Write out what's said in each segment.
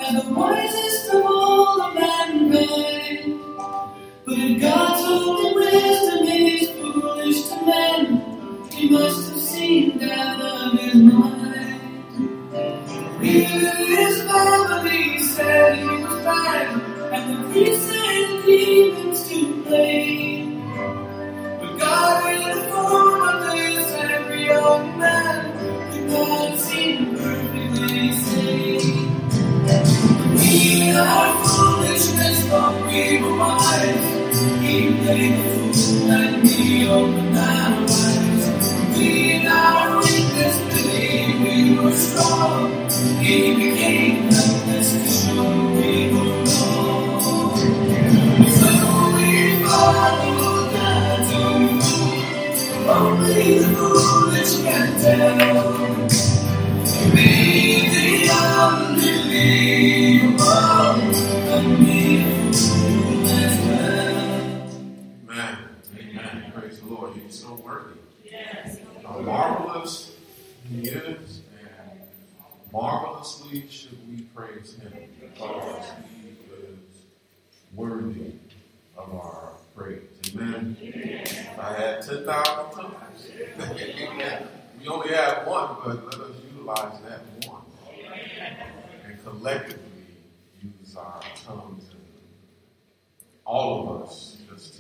and the wisest of all of mankind. But if God told him wisdom is foolish to men, he must have seen out of his mind. His family said he was bad, and the priests and demons to blame. But God, in the form of this every young man, could not seem perfectly sane. We are foolishness, but we were wise. He played the fool and we opened our eyes. We in our weakness believed we were strong. He became helpless to show we were wrong. So we followed that only the foolish can tell. Be the unbelievable and be a fool as well. Amen. Amen. Praise the Lord. He's so worthy. Yes. How marvelous he is, and marvelously should we praise him because he is worthy of our praise. Amen. If I had 10,000 tongues. We only have one, but let us utilize that one. And collectively use our tongues and all of us just to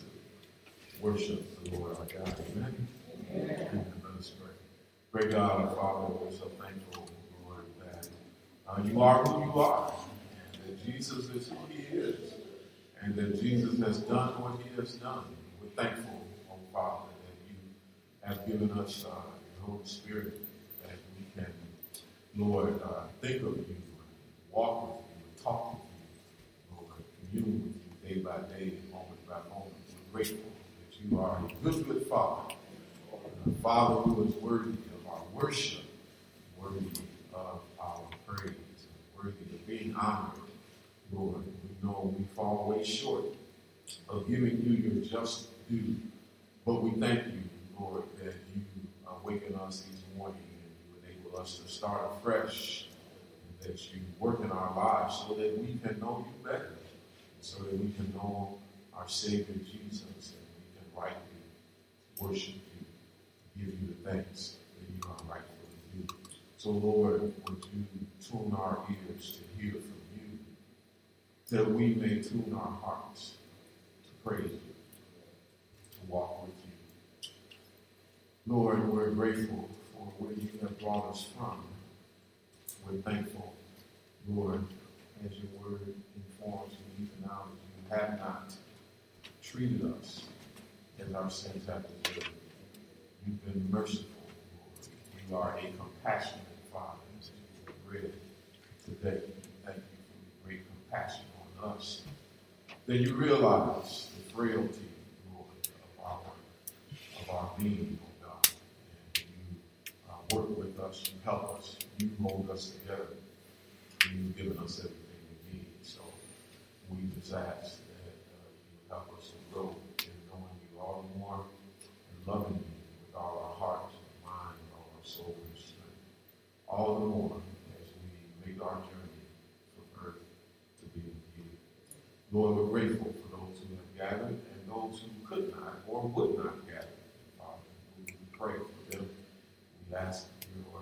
worship the Lord our God. Amen. Amen. Let us pray. Great God, our Father, we're so thankful, Lord, that you are who you are, and that Jesus is who he is, and that Jesus has done what he has done. We're thankful, oh Father, that you have given us your Holy Spirit, that we can, Lord, think of you, walk with you, talk with you, Lord, commune with you day by day, moment by moment. We're grateful that you are a good, good Father, a Father who is worthy of our worship, worthy of our praise, worthy of being honored, Lord. We know we fall way short of giving you your just due, but we thank you, Lord, that you are waking us each morning and you enable us to start afresh, and that you work in our lives so that we can know you better, so that we can know our Savior Jesus, and we can rightly worship you, give you the thanks that you are rightfully due. So, Lord, would you tune our ears to hear from you, that we may tune our hearts to praise you, to walk with you. Lord, we're grateful for where you have brought us from. We're thankful, Lord, as your word informs me even now that you have not treated us as our sins have deserved. You've been merciful, Lord. You are a compassionate Father, as you have read today. Thank you for your great compassion on us. That you realize the frailty, Lord, of our being, oh God. And you work with us, you help us, you hold us together, and you've given us everything we need. So we just ask that you help us to grow in knowing you all the more and loving you with all our heart, mind, all our soul and strength. All the more as we make our journey from earth to be with you. Lord, we're grateful for those who have gathered and those who could not or would not gather. Father, we pray for them. We ask your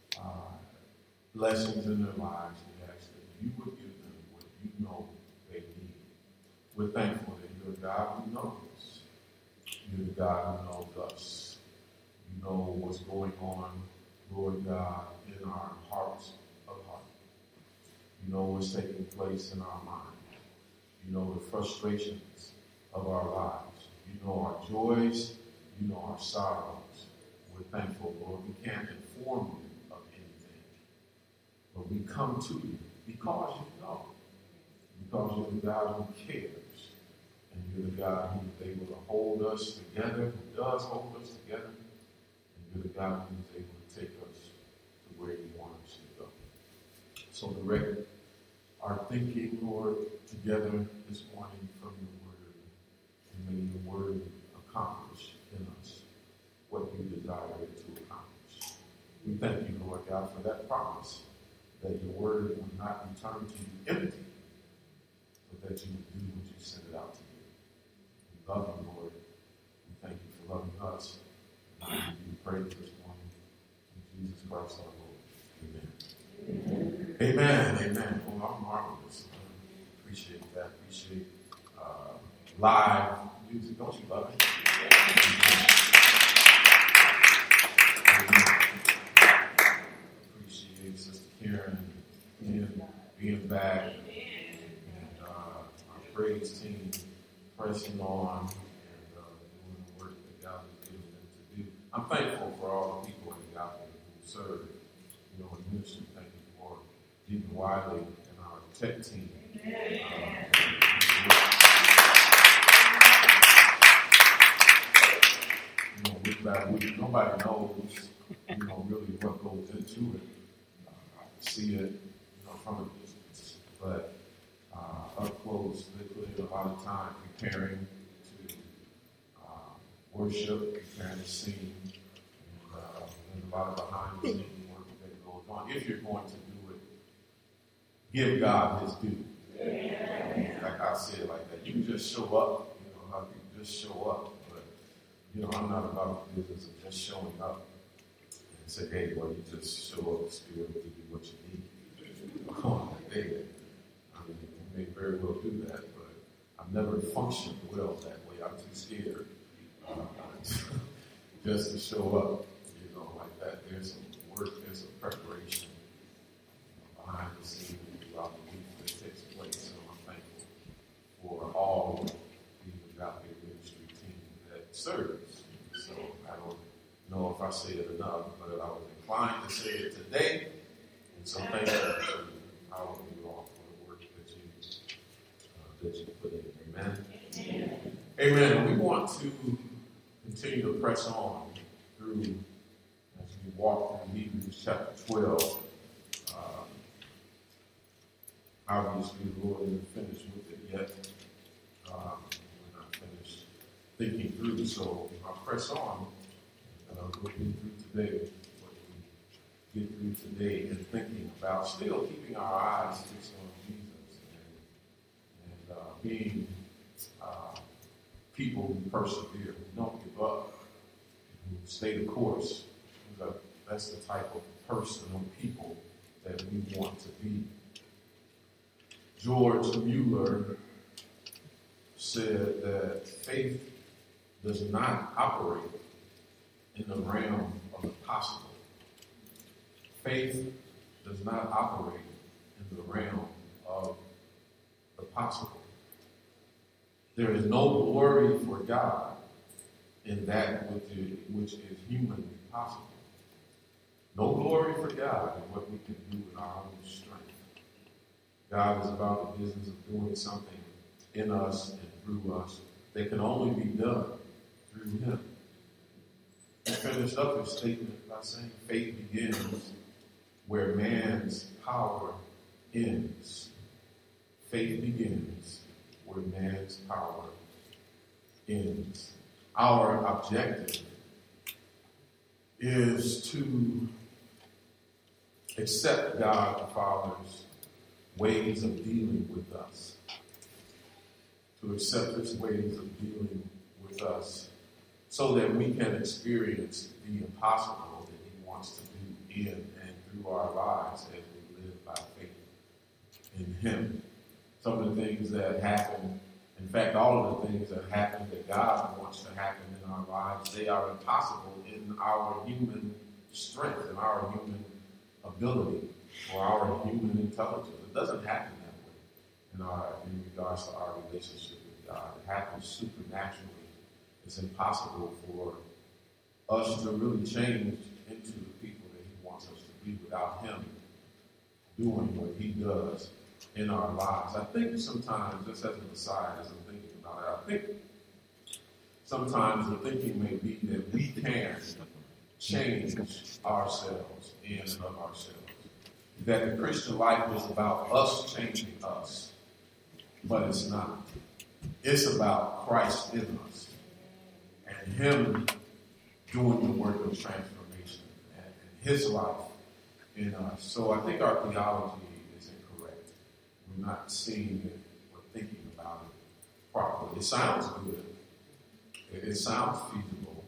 blessings in their lives. We ask that you would give them what you know they need. We're thankful that you're a God who knows. You're the God who knows us. You know what's going on, Lord God, in our hearts of heart. You know what's taking place in our mind. You know the frustrations of our lives. You know our joys. You know our sorrows. We're thankful, Lord. We can't inform you of anything. But we come to you because you know. Because you're the God who cares. And you're the God who is able to hold us together, who does hold us together. And you're the God who is able to take us to where you want us to go. So direct our thinking, Lord, together this morning from your word. And may your word accomplish in us what you desire it to accomplish. We thank you, Lord God, for that promise that your word would not return to you empty, but that you would do what you sent it out to do. We love you, Lord. We thank you for loving us. And I give you praise this morning. In Jesus Christ our Lord. Amen. Amen. Amen. Well, I'm marvelous. Appreciate that. Appreciate live music. Don't you love it? Appreciate Sister Karen being back, and our praise team pressing on and doing the work that God has given them to do. I'm thankful for all the people in the gospel who serve, in ministry. Thank you for Deacon Wiley and our tech team. Week by week, nobody knows, really what goes into it. I see it, from a distance, but up close, they put in a lot of time preparing to worship, preparing to sing, and a lot of behind the scenes work that goes on. If you're going to do it, give God His due. Like I said, like that, you can just show up. How people just show up. I'm not about the business of just showing up and say, hey, well, you just show up, the Spirit will give you what you need. Come on, David. You may very well do that, but I've never functioned well that way. I'm too scared just to show up, like that. There's some work, there's some preparation behind the scenes throughout the week that takes place. So I'm thankful for all the out there ministry team that serves. So I don't know if I say it enough, but I was inclined to say it today. And so thank you to all of you all for the work that you put in. Amen. Amen. We want to continue to press on through, as we walk through Hebrews chapter 12. Obviously, the Lord isn't finished with it yet. We're not finished thinking through, so I'll press on. We'll get through today, what we get through today, and thinking about still keeping our eyes fixed on Jesus and being people who persevere, who don't give up, who stay the course. That's the type of person or people that we want to be. George Mueller said that faith does not operate in the realm of the possible. Faith does not operate in the realm of the possible. There is no glory for God in that which is humanly possible. No glory for God in what we can do in our own strength. God is about the business of doing something in us and through us that can only be done through Him. He finished up his statement by saying faith begins where man's power ends. Faith begins where man's power ends. Our objective is to accept God the Father's ways of dealing with us. To accept His ways of dealing with us so that we can experience the impossible that He wants to do in and through our lives as we live by faith in Him. Some of the things that happen, in fact, all of the things that happen that God wants to happen in our lives, they are impossible in our human strength, in our human ability, or our human intelligence. It doesn't happen that way in regards to our relationship with God. It happens supernaturally. It's impossible for us to really change into the people that He wants us to be without Him doing what He does in our lives. I think sometimes, just as an aside, as I'm thinking about it, I think sometimes the thinking may be that we can change ourselves in and of ourselves. That the Christian life is about us changing us, but it's not. It's about Christ in us and Him doing the work of transformation and His life in us. So I think our theology is incorrect. We're not seeing it or thinking about it properly. It sounds good. It sounds feasible.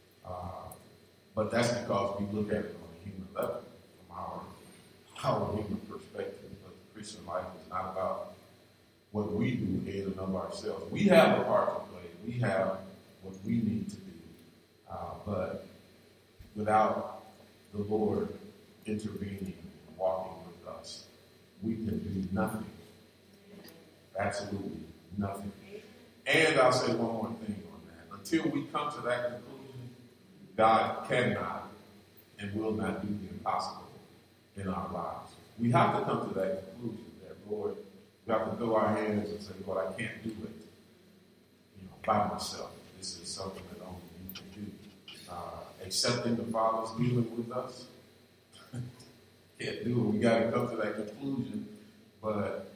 But that's because we look at it on a human level, from our human perspective. But the Christian life is not about what we do in and of ourselves. We have a part to play. We have what we need to do. But without the Lord intervening and walking with us, we can do nothing. Absolutely nothing. And I'll say one more thing on that. Until we come to that conclusion, God cannot and will not do the impossible in our lives. We have to come to that conclusion that, Lord, we have to throw our hands and say, Lord, I can't do it, by myself. This is something that only you can do. Accepting the Father's dealing with us, can't do it. We got to come to that conclusion, but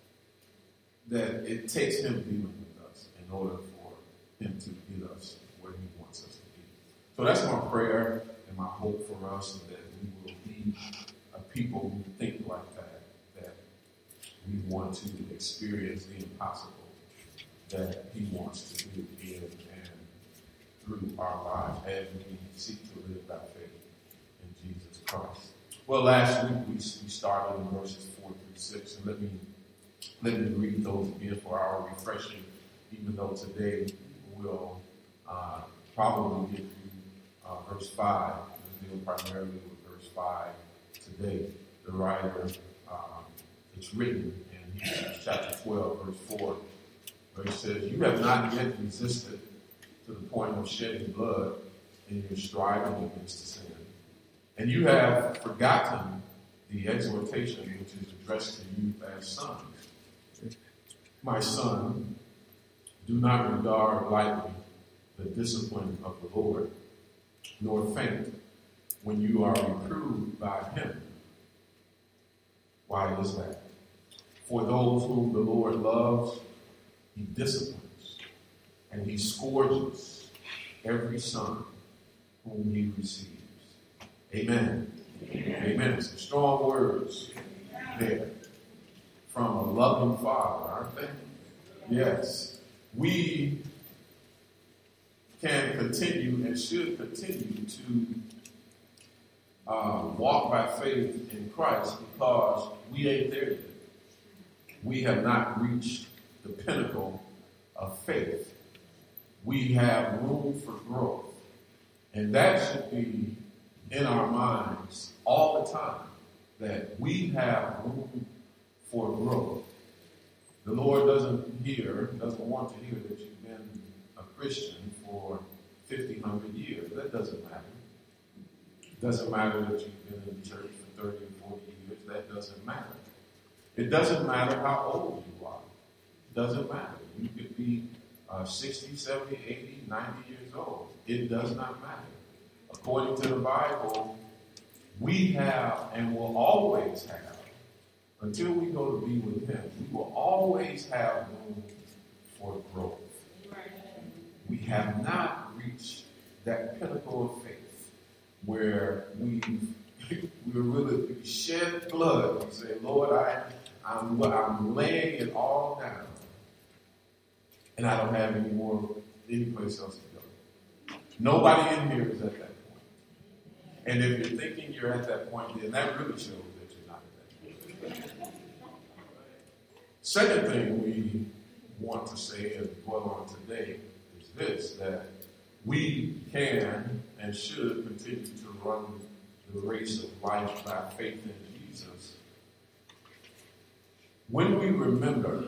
that it takes Him dealing with us in order for Him to get us where He wants us to be. So that's my prayer and my hope for us, that we will be a people who think like that we want to experience the impossible that He wants to do in and through our lives as we seek to live by faith in Jesus Christ. Well, last week we started in verses 4 through 6, and let me read those again for our refreshing, even though today we'll probably get through verse 5. We'll deal primarily with verse 5 today. The writer, it's written in Hebrews chapter 12, verse 4, where he says, "You have not yet resisted to the point of shedding blood in your striving against sin. And you have forgotten the exhortation which is addressed to you as sons. My son, do not regard lightly the discipline of the Lord, nor faint when you are reproved by Him." Why is that? "For those whom the Lord loves, He disciplines, and He scourges every son whom He receives." Amen. Amen. Some strong words there from a loving Father, aren't they? Yes. We can continue and should continue to walk by faith in Christ, because we ain't there yet. We have not reached the pinnacle of faith. We have room for growth. And that should be in our minds all the time, that we have room for growth. The Lord doesn't want to hear that you've been a Christian for 50, 100 years. That doesn't matter. It doesn't matter that you've been in the church for 30 or 40 years. That doesn't matter. It doesn't matter how old you are. It doesn't matter. You could be 60, 70, 80, 90 years old. It does not matter. According to the Bible, we have and will always have, until we go to be with Him, we will always have room for growth. We have not reached that pinnacle of faith where we really shed blood and say, "Lord, I'm laying it all down, and I don't have any place else to go." Nobody in here is at that point. And if you're thinking you're at that point, then that really shows that you're not at that point. Second thing we want to say and dwell on today is this, that we can and should continue to run the race of life by faith in Jesus when we remember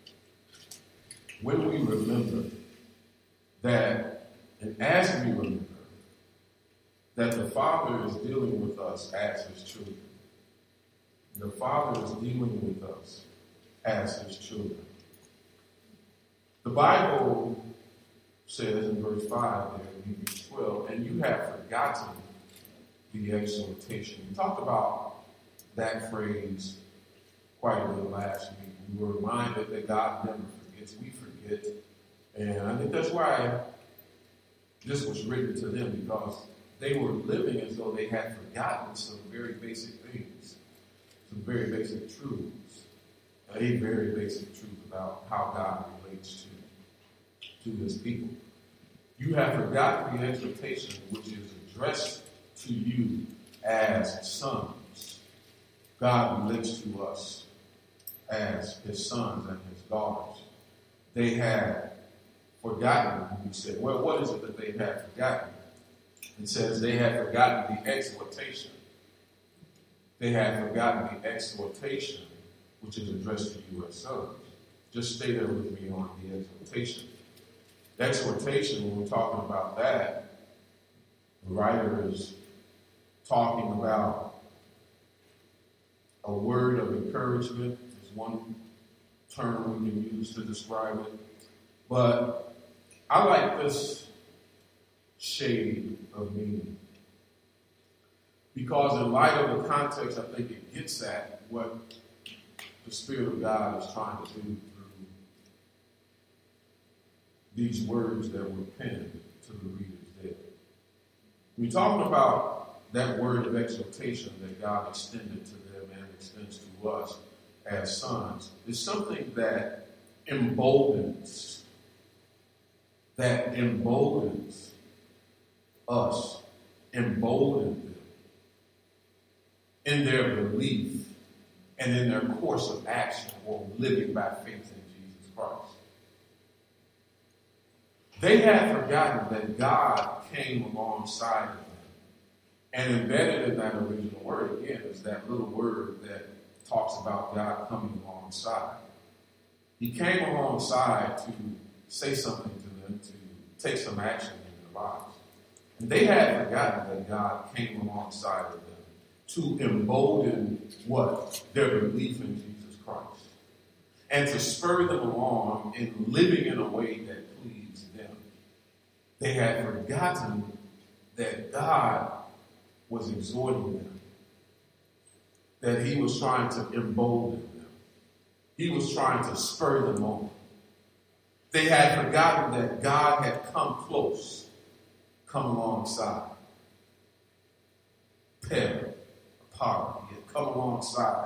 that, and as we remember that the Father is dealing with us as His children. The Father is dealing with us as His children. The Bible says in verse 5 there in Hebrews 12, "And you have forgotten the exhortation." We talked about that phrase quite a bit last week. We were reminded that God never forgets. We forget. And I think that's why this was written to them, because they were living as though they had forgotten some very basic things, some very basic truths, a very basic truth about how God relates to his people. You have forgotten the exhortation which is addressed to you as sons. God relates to us as his sons and his daughters. They had forgotten, we said, well, what is it that they had forgotten? It says they had forgotten the exhortation. They had forgotten the exhortation which is addressed to you as sons. Just stay there with me on the exhortation. The exhortation, when we're talking about that, the writer is talking about a word of encouragement. Is one term we can use to describe it. But I like this shade of meaning, because in light of the context, I think it gets at what the Spirit of God is trying to do through these words that were penned to the readers there. We're talking about that word of exhortation that God extended to them and extends to us as sons. It's something that emboldens us, embolden them in their belief and in their course of action or living by faith in Jesus Christ. They had forgotten that God came alongside of them. And embedded in that original word, again, is that little word that talks about God coming alongside. He came alongside to say something to them, to take some action in their lives. And they had forgotten that God came alongside of them to embolden what? Their belief in Jesus Christ. And to spur them along in living in a way that pleased them. They had forgotten that God was exhorting them, that he was trying to embolden them. He was trying to spur them on. They had forgotten that God had come close, come alongside. He had come alongside,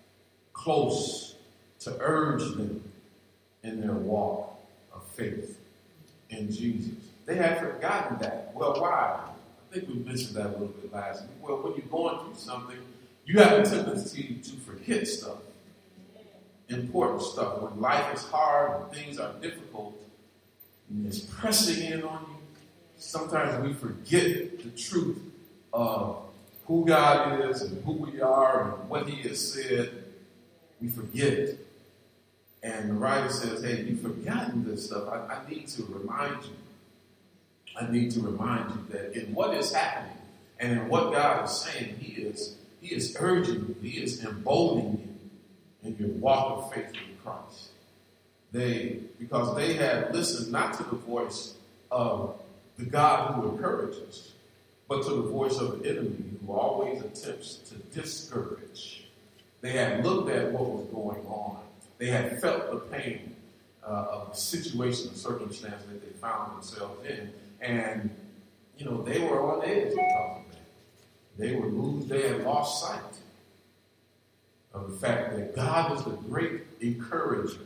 close to urge them in their walk of faith in Jesus. They had forgotten that. Well, why? I think we mentioned that a little bit last week. Well, when you're going through something, you have a tendency to forget stuff, important stuff. When life is hard and things are difficult and it's pressing in on you, sometimes we forget the truth of who God is and who we are and what he has said. We forget it. And the writer says, hey, you've forgotten this stuff. I need to remind you. I need to remind you that in what is happening and in what God is saying, he is urging you, he is emboldening you in your walk of faith in Christ. Because they had listened not to the voice of the God who encourages, but to the voice of the enemy who always attempts to discourage. They had looked at what was going on. They had felt the pain of the situation, the circumstance that they found themselves in. And, they were on edge because of that. They had lost sight of the fact that God is the great encourager.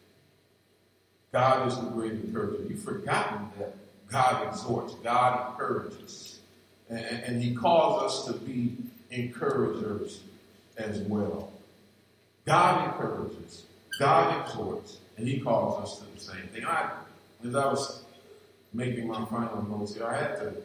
God is the great encourager. You've forgotten that God exhorts, God encourages. And he calls us to be encouragers as well. God encourages, God exhorts, and he calls us to the same thing. As I was making my final notes here, I had to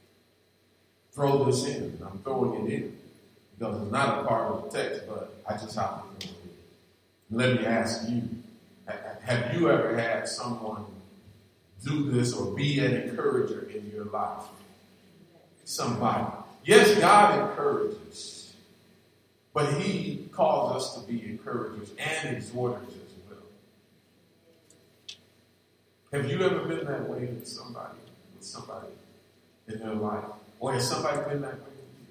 throw this in. I'm throwing it in because it's not a part of the text, but I just have to throw it in. Let me ask you, have you ever had someone do this or be an encourager in your life? Somebody. Yes, God encourages, but he calls us to be encouragers and exhorters as well. Have you ever been that way with somebody in their life? Or has somebody been that way with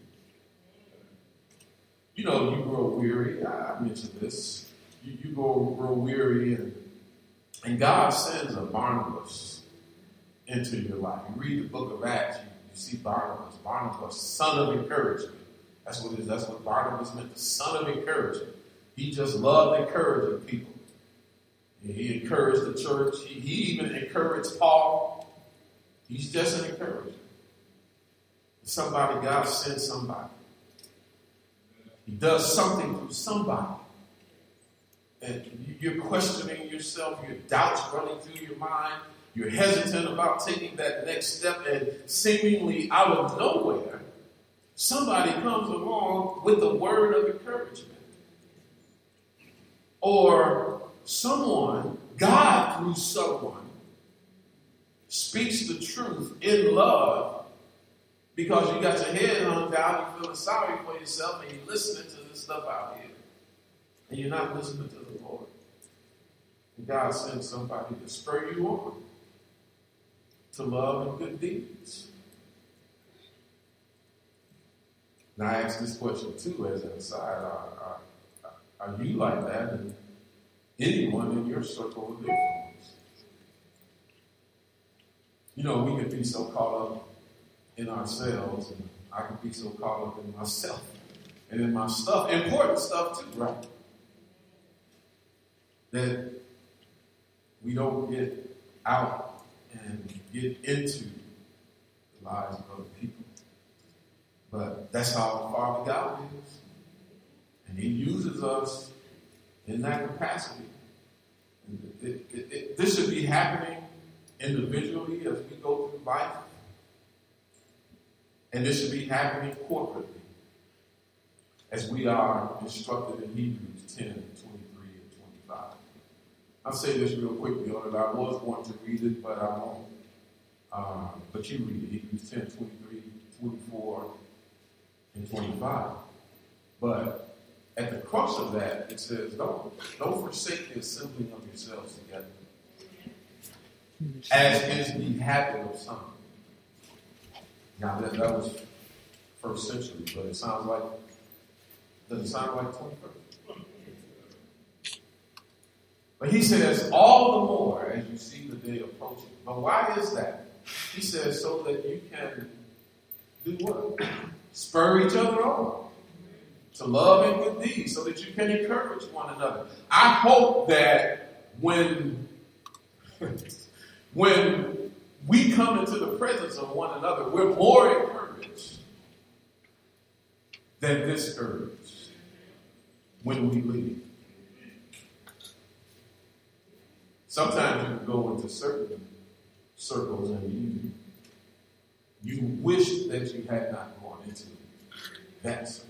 you? You grow weary. I mentioned this. You grow weary, and God sends a Barnabas into your life. You read the book of Acts, you You see Barnabas, son of encouragement. That's what it is. That's what Barnabas meant, the son of encouragement. He just loved encouraging people. He encouraged the church. He even encouraged Paul. He's just an encourager. Somebody, God sends somebody. He does something through somebody. And you're questioning yourself. Your doubts running through your mind. You're hesitant about taking that next step. And seemingly out of nowhere, somebody comes along with a word of encouragement. Or someone, God through someone, speaks the truth in love because you got your head hung down, you're feeling sorry for yourself, and you're listening to this stuff out here. And you're not listening to the Lord. And God sends somebody to spur you on to love and good deeds. Now I ask this question too as an aside. Are you like that? And anyone in your circle of influence? You know, we can be so caught up in ourselves, and I can be so caught up in myself and in my stuff, important stuff too, right? That we don't get out and get into the lives of other people. But that's how our Father God is. And He uses us in that capacity. And this should be happening individually as we go through life. And this should be happening corporately as we are instructed in Hebrews 10, 23, and 25. I'll say this real quickly on it. I was going to read it, but I won't. But you read it, Hebrews 10, 23, 24, and 25. But at the crux of that, it says, don't forsake the assembling of yourselves together, as is the habit of some. Now that was first century, but it sounds like, does it sound like 21st? But he says, all the more as you see the day approaching. But why is that? He says, so that you can do what? Spur each other on to love and good deeds, so that you can encourage one another. I hope that when we come into the presence of one another, we're more encouraged than discouraged when we leave. Sometimes you can go into certain circles and you wish that you had not gone into that circle.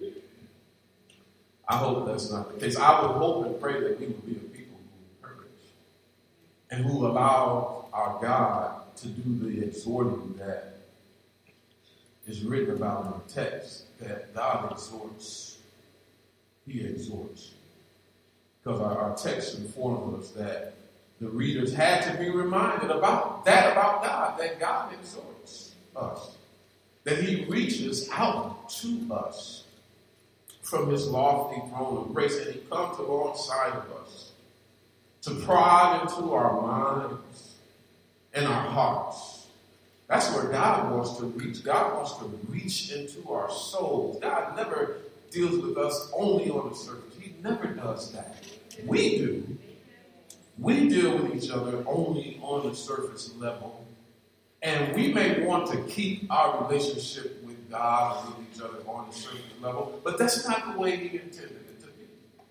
I hope that's not the case. I would hope and pray that we would be a people who encourage and who allow our God to do the exhorting that is written about in the text, that God exhorts. He exhorts. Because our text informs us that the readers had to be reminded about God, that God exhorts us, that He reaches out to us from His lofty throne of grace, and He comes alongside of us to prod into our minds and our hearts. That's where God wants to reach. God wants to reach into our souls. God never deals with us only on the surface. He never does that. We do. We deal with each other only on the surface level. And we may want to keep our relationship with God and with each other on the surface level, but that's not the way He intended it to be.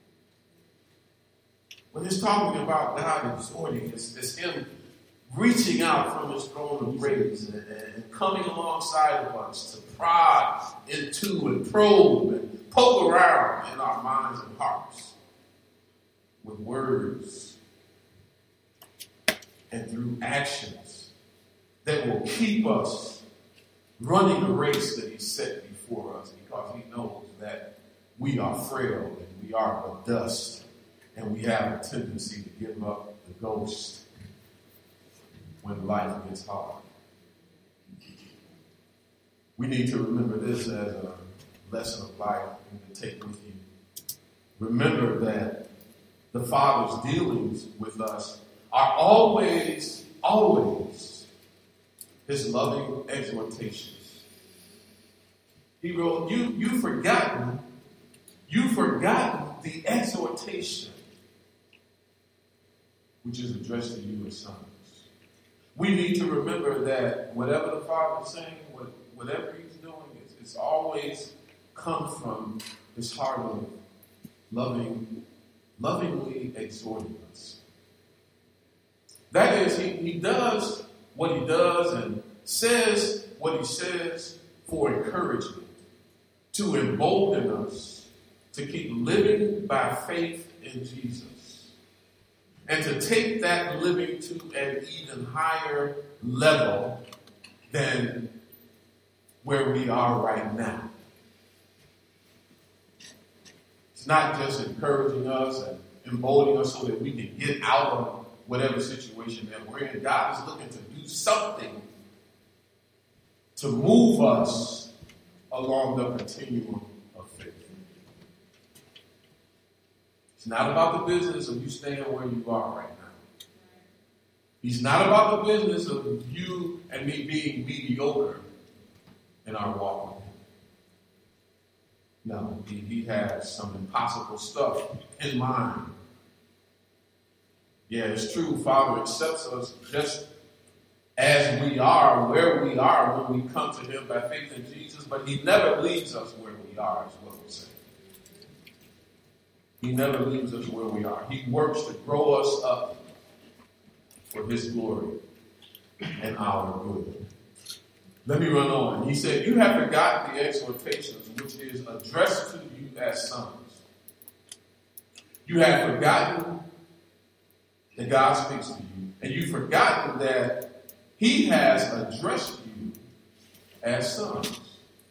When He's talking about God exhorting, it's Him reaching out from His throne of grace and coming alongside of us to prod into and probe and poke around in our minds and hearts with words and through actions that will keep us running the race that He set before us, because He knows that we are frail and we are but dust, and we have a tendency to give up the ghost when life gets hard. We need to remember this as a lesson of life and to take with you. Remember that the Father's dealings with us are always his loving exhortations. He wrote, you've forgotten the exhortation which is addressed to you as sons. We need to remember that whatever the Father is saying, whatever he's doing, it's always come from his heart of lovingly exhorting us. That is, he does what he does and says what he says for encouragement, to embolden us to keep living by faith in Jesus, and to take that living to an even higher level than where we are right now. It's not just encouraging us and emboldening us so that we can get out of whatever situation that we're in. God is looking to do something to move us along the continuum of faith. It's not about the business of you staying where you are right now. He's not about the business of you and me being mediocre in our walk with him. No, he has some impossible stuff in mind. Yeah, it's true. Father accepts us just as we are, where we are when we come to him by faith in Jesus, but he never leaves us where we are, is what we're saying. He never leaves us where we are. He works to grow us up for his glory and our good. Let me run on. He said, you have forgotten the exhortations which is addressed to you as sons. You have forgotten that God speaks to you, and you've forgotten that he has addressed you as sons.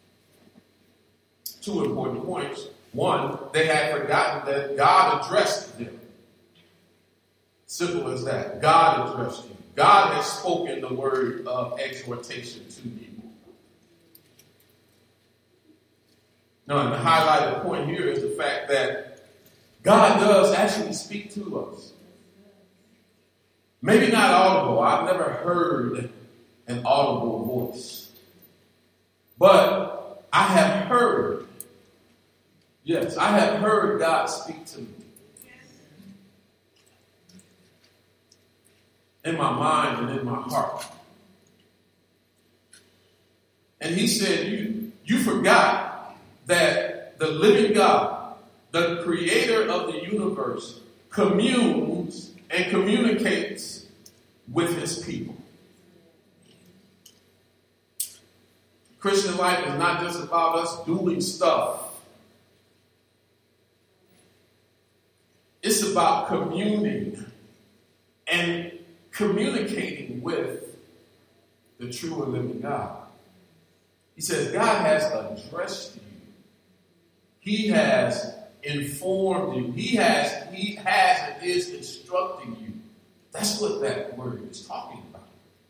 Two important points. One, they had forgotten that God addressed them. Simple as that. God addressed you. God has spoken the word of exhortation to you. Now, and the highlighted point here is the fact that God does actually speak to us. Maybe not audible. I've never heard an audible voice. But I have heard, yes, I have heard God speak to me. In my mind and in my heart. And he said, you forgot that the living God, the creator of the universe, communes and communicates with his people. Christian life is not just about us doing stuff. It's about communing and communicating with the true and living God. He says God has addressed you. He has informed you. He has and is instructing you. That's what that word is talking about.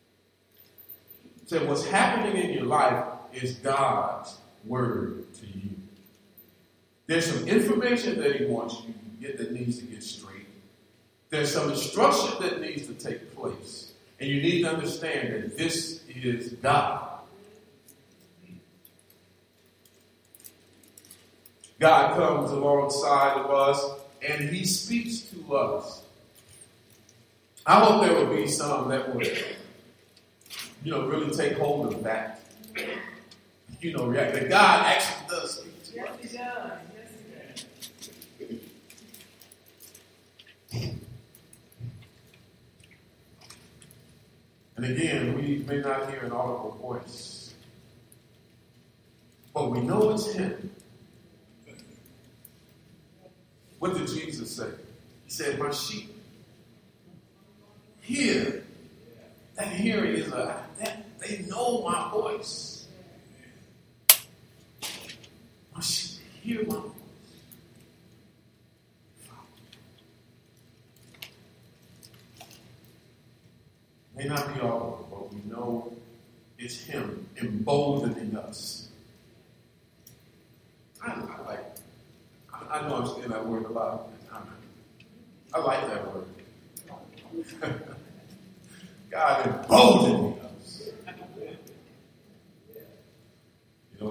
So what's happening in your life is God's word to you. There's some information that he wants you to get that needs to get straight. There's some instruction that needs to take place. And you need to understand that this is God. God comes alongside of us and he speaks to us. I hope there will be some that would, really take hold of that. React. That God actually does speak to us. Yes, he does. Yes, he does. And again, we may not hear an audible voice, but we know it's him. What did Jesus say? He said, my sheep hear. That hearing is they know my voice. My sheep hear my voice. May not be all, but we know it's him emboldening us. I know I'm saying that word a lot. I like that word. God emboldening us.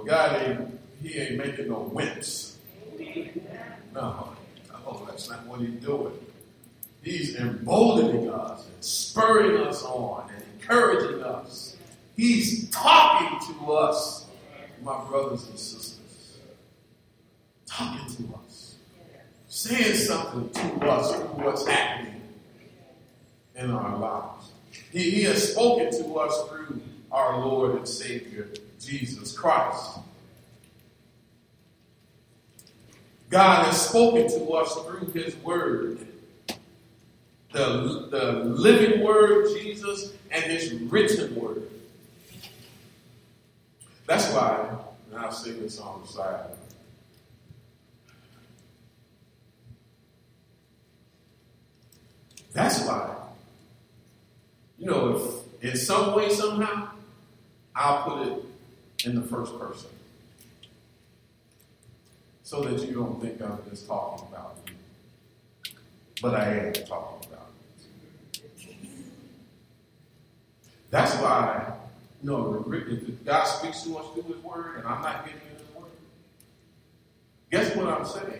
God he ain't making no wimps. No, that's not what he's doing. He's emboldening us and spurring us on and encouraging us. He's talking to us, my brothers and sisters. Talking to us. Saying something to us through what's happening in our lives. He has spoken to us through our Lord and Savior, Jesus Christ. God has spoken to us through his word. The living word, Jesus, and his written word. That's why, and I'll sing this on the side. That's why, if in some way, somehow, I'll put it in the first person. So that you don't think I'm just talking about you. But I am talking about you. That's why, if God speaks to us through his word and I'm not getting in his word, guess what I'm saying?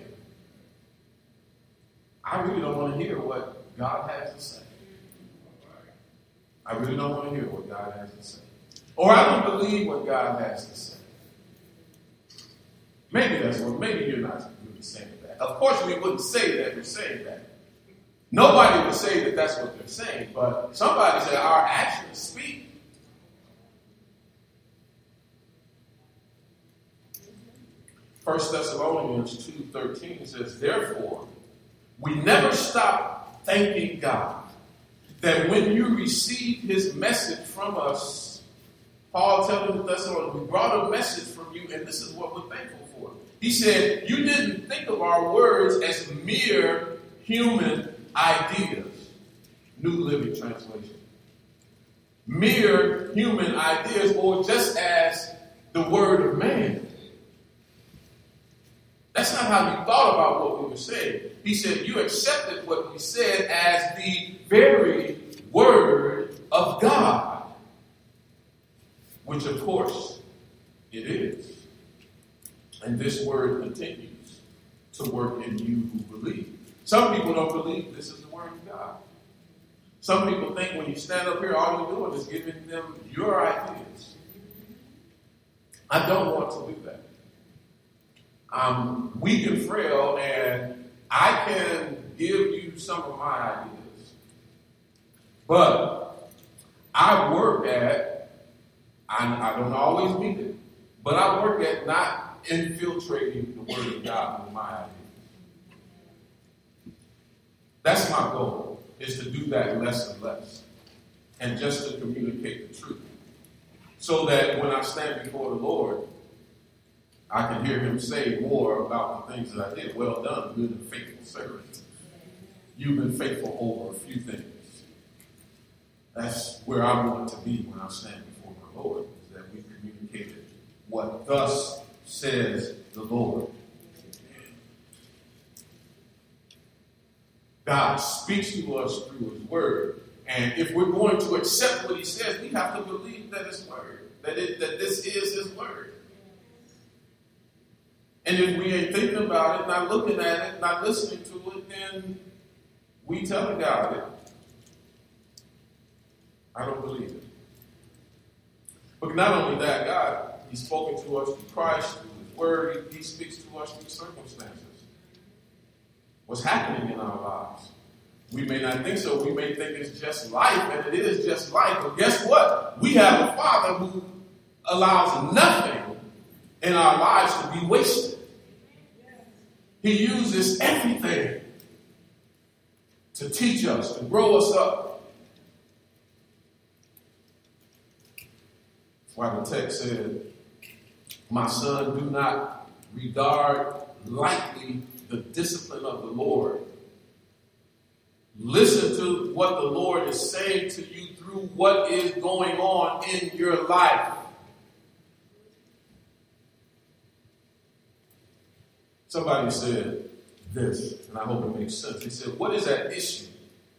I really don't want to hear what God has to say. I really don't want to hear what God has to say. Or I don't believe what God has to say. Maybe you're not really saying that. Of course, we wouldn't say that we're saying that. Nobody would say that that's what they're saying, but somebody said our actions speak. First Thessalonians 2:13 says, therefore, we never stop thanking God that when you received his message from us, Paul telling the Thessalonians, we brought a message from you, and this is what we're thankful for. He said, you didn't think of our words as mere human ideas. New Living Translation. Mere human ideas, or just as the word of man. That's not how you thought about what we were saying. He said, you accepted what we said as the very word of God. Which, of course, it is. And this word continues to work in you who believe. Some people don't believe this is the word of God. Some people think when you stand up here, all you're doing is giving them your ideas. I don't want to do that. I'm weak and frail, and I can give you some of my ideas. But I work at, I don't always meet it, but I work at not infiltrating the word of God with my ideas. That's my goal, is to do that less and less. And just to communicate the truth. So that when I stand before the Lord, I can hear him say more about the things that I did. Well done, good and faithful servant. You've been faithful over a few things. That's where I want to be when I stand before my Lord, is that we communicated what thus says the Lord. God speaks to us through his word. And if we're going to accept what he says, we have to believe that it's word, that this is his word. And if we ain't thinking about it, not looking at it, not listening to it, then we telling God it. I don't believe it. But not only that, God, he's spoken to us through Christ, through his word. He speaks to us through circumstances. What's happening in our lives. We may not think so. We may think it's just life, and it is just life. But guess what? We have a Father who allows nothing in our lives to be wasted. He uses everything to teach us, to grow us up. That's why the text said, my son, do not regard lightly the discipline of the Lord. Listen to what the Lord is saying to you through what is going on in your life. Somebody said this, and I hope it makes sense. He said, what is at issue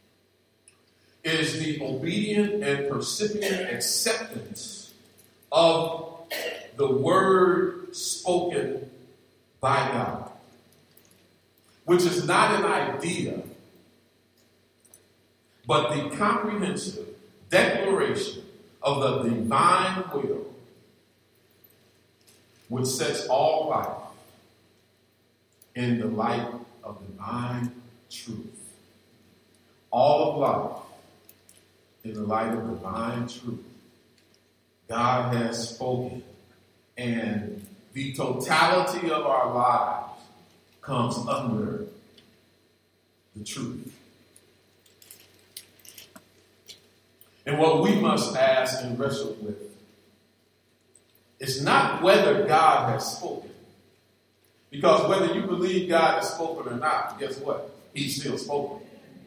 is the obedient and percipient acceptance of the word spoken by God, which is not an idea, but the comprehensive declaration of the divine will, which sets all life in the light of divine truth. All of life in the light of divine truth. God has spoken, and the totality of our lives comes under the truth. And what we must ask and wrestle with is not whether God has spoken. Because whether you believe God has spoken or not, guess what? He's still spoken.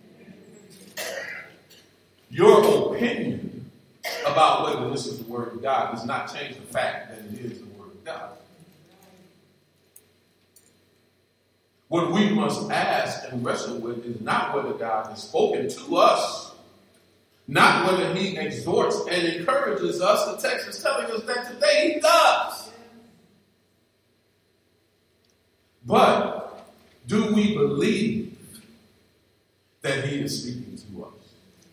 Your opinion about whether this is the word of God does not change the fact that it is the word of God. What we must ask and wrestle with is not whether God has spoken to us, not whether he exhorts and encourages us. The text is telling us that today he does. But do we believe that he is speaking to us?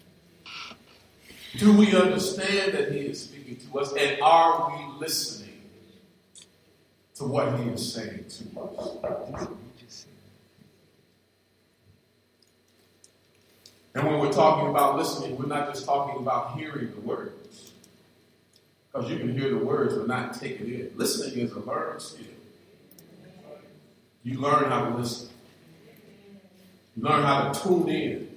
Do we understand that he is speaking to us? And are we listening to what he is saying to us? And when we're talking about listening, we're not just talking about hearing the words. Because you can hear the words but not take it in. Listening is a learned skill. You learn how to listen. You learn how to tune in.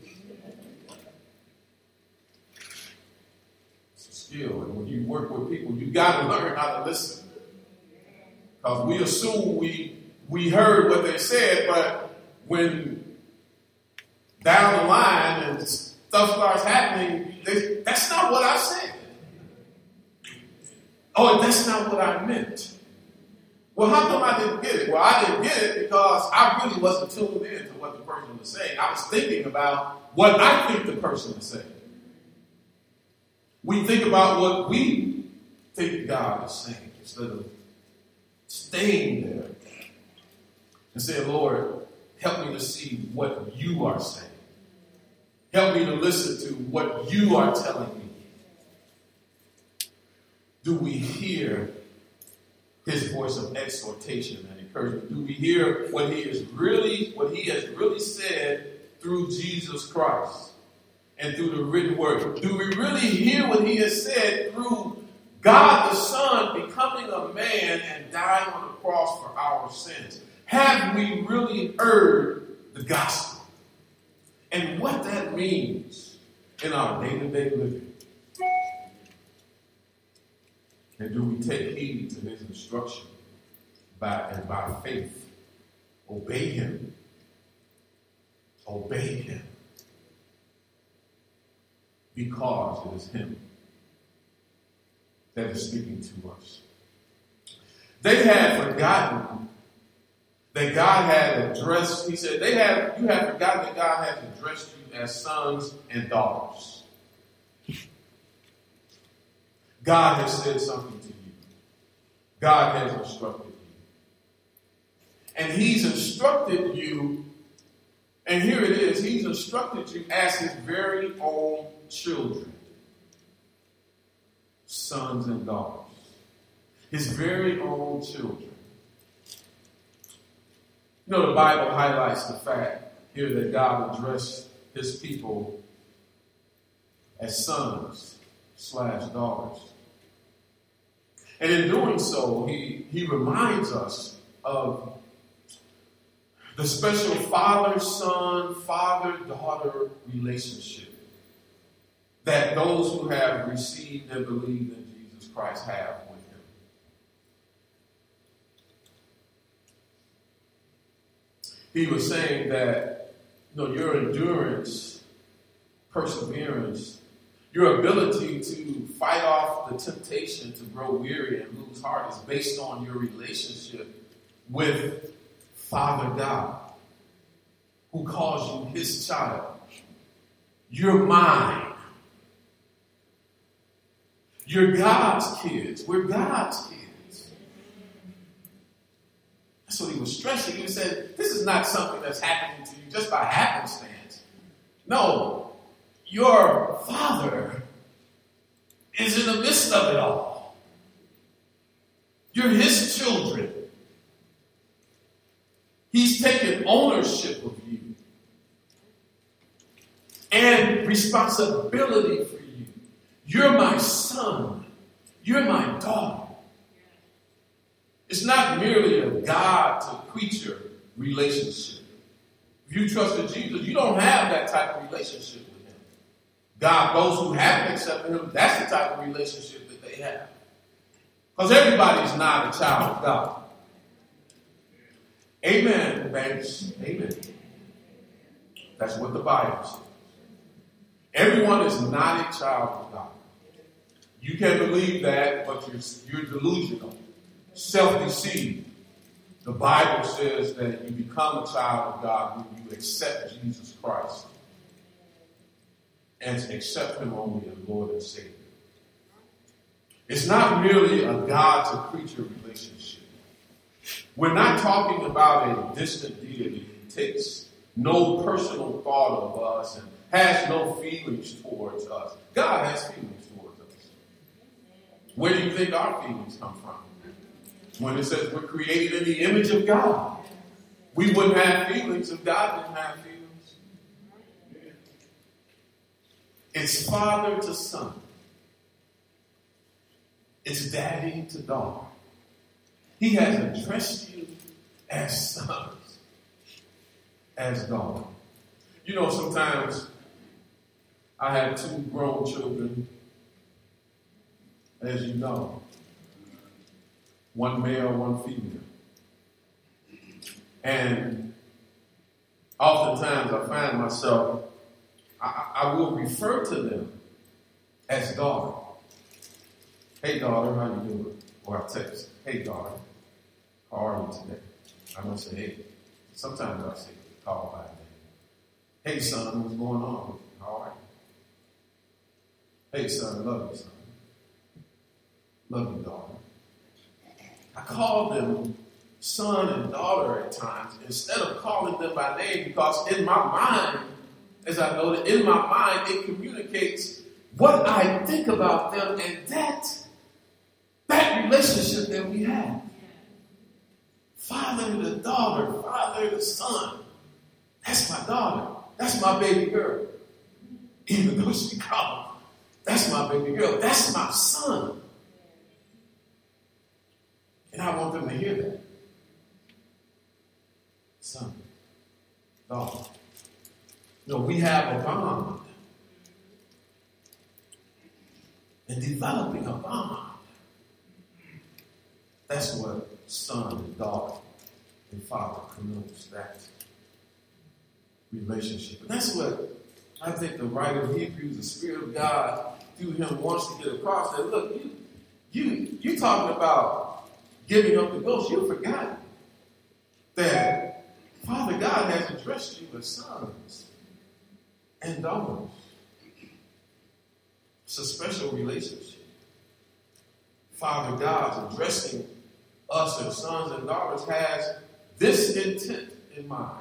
It's a skill. And when you work with people, you got to learn how to listen. Because we assume we heard what they said, but when down the line and stuff starts happening, that's not what I said. Oh, that's not what I meant. Well, how come I didn't get it? Well, I didn't get it because I really wasn't tuned in to what the person was saying. I was thinking about what I think the person is saying. We think about what we think God is saying instead of staying there and saying, Lord, help me to see what you are saying. Help me to listen to what you are telling me. Do we hear his voice of exhortation and encouragement? Do we hear what he has really said through Jesus Christ and through the written word? Do we really hear what he has said through God the Son becoming a man and dying on the cross for our sins? Have we really heard the gospel and what that means in our day-to-day living? And do we take heed to his instruction by faith? Obey him. Obey him. Because it is him that is speaking to us. They had forgotten that God had addressed, he said, you have forgotten that God has addressed you as sons and daughters. God has said something to you. God has instructed you. And he's instructed you, and here it is, he's instructed you as his very own children. Sons and daughters. His very own children. You know, the Bible highlights the fact here that God addressed his people as sons/daughters. And in doing so, he reminds us of the special father-son, father-daughter relationship that those who have received and believed in Jesus Christ have with him. He was saying that, your endurance, perseverance, your ability to fight off the temptation to grow weary and lose heart is based on your relationship with Father God, who calls you his child. You're mine. You're God's kids. We're God's kids. That's what he was stressing. He said, this is not something that's happening to you just by happenstance. No, your Father is in the midst of it all. You're his children. He's taken ownership of you and responsibility for you. You're my son. You're my daughter. It's not merely a God to creature relationship. If you trusted Jesus, you don't have that type of relationship with him. God, those who haven't accepted him, that's the type of relationship that they have. Because everybody's not a child of God. Amen, babies. Amen. That's what the Bible says. Everyone is not a child of God. You can believe that, but you're delusional, self-deceived. The Bible says that you become a child of God when you accept Jesus Christ and accept him only as Lord and Savior. It's not merely a God-to-creature relationship. We're not talking about a distant deity who takes no personal thought of us and has no feelings towards us. God has feelings towards us. Where do you think our feelings come from? When it says we're created in the image of God. We wouldn't have feelings if God didn't have feelings. It's father to son. It's daddy to daughter. He has addressed you as sons, as daughters. You know, sometimes I have 2 grown children, as you know. One male, one female. And oftentimes I find myself, I will refer to them as daughter. Hey daughter, how you doing? Or I text, hey daughter, how are you today? I don't say hey. Sometimes I say call by name. Hey son, what's going on? How are you? Hey son, love you son. Love you daughter. I call them son and daughter at times instead of calling them by name because in my mind, as I noted, in my mind it communicates what I think about them and that relationship that we have. Father to daughter, father to son. That's my daughter. That's my baby girl. Even though she called, that's my baby girl. That's my son. And I want them to hear that. Son, daughter. No, we have a bond. And developing a bond. That's what son and daughter and father connotes, that relationship. And that's what I think the writer of Hebrews, the Spirit of God, through him wants to get across. That look, you talking about giving up the ghost. You forgot that Father God has addressed you as sons and daughters. It's a special relationship. Father God's addressing us as sons and daughters has this intent in mind.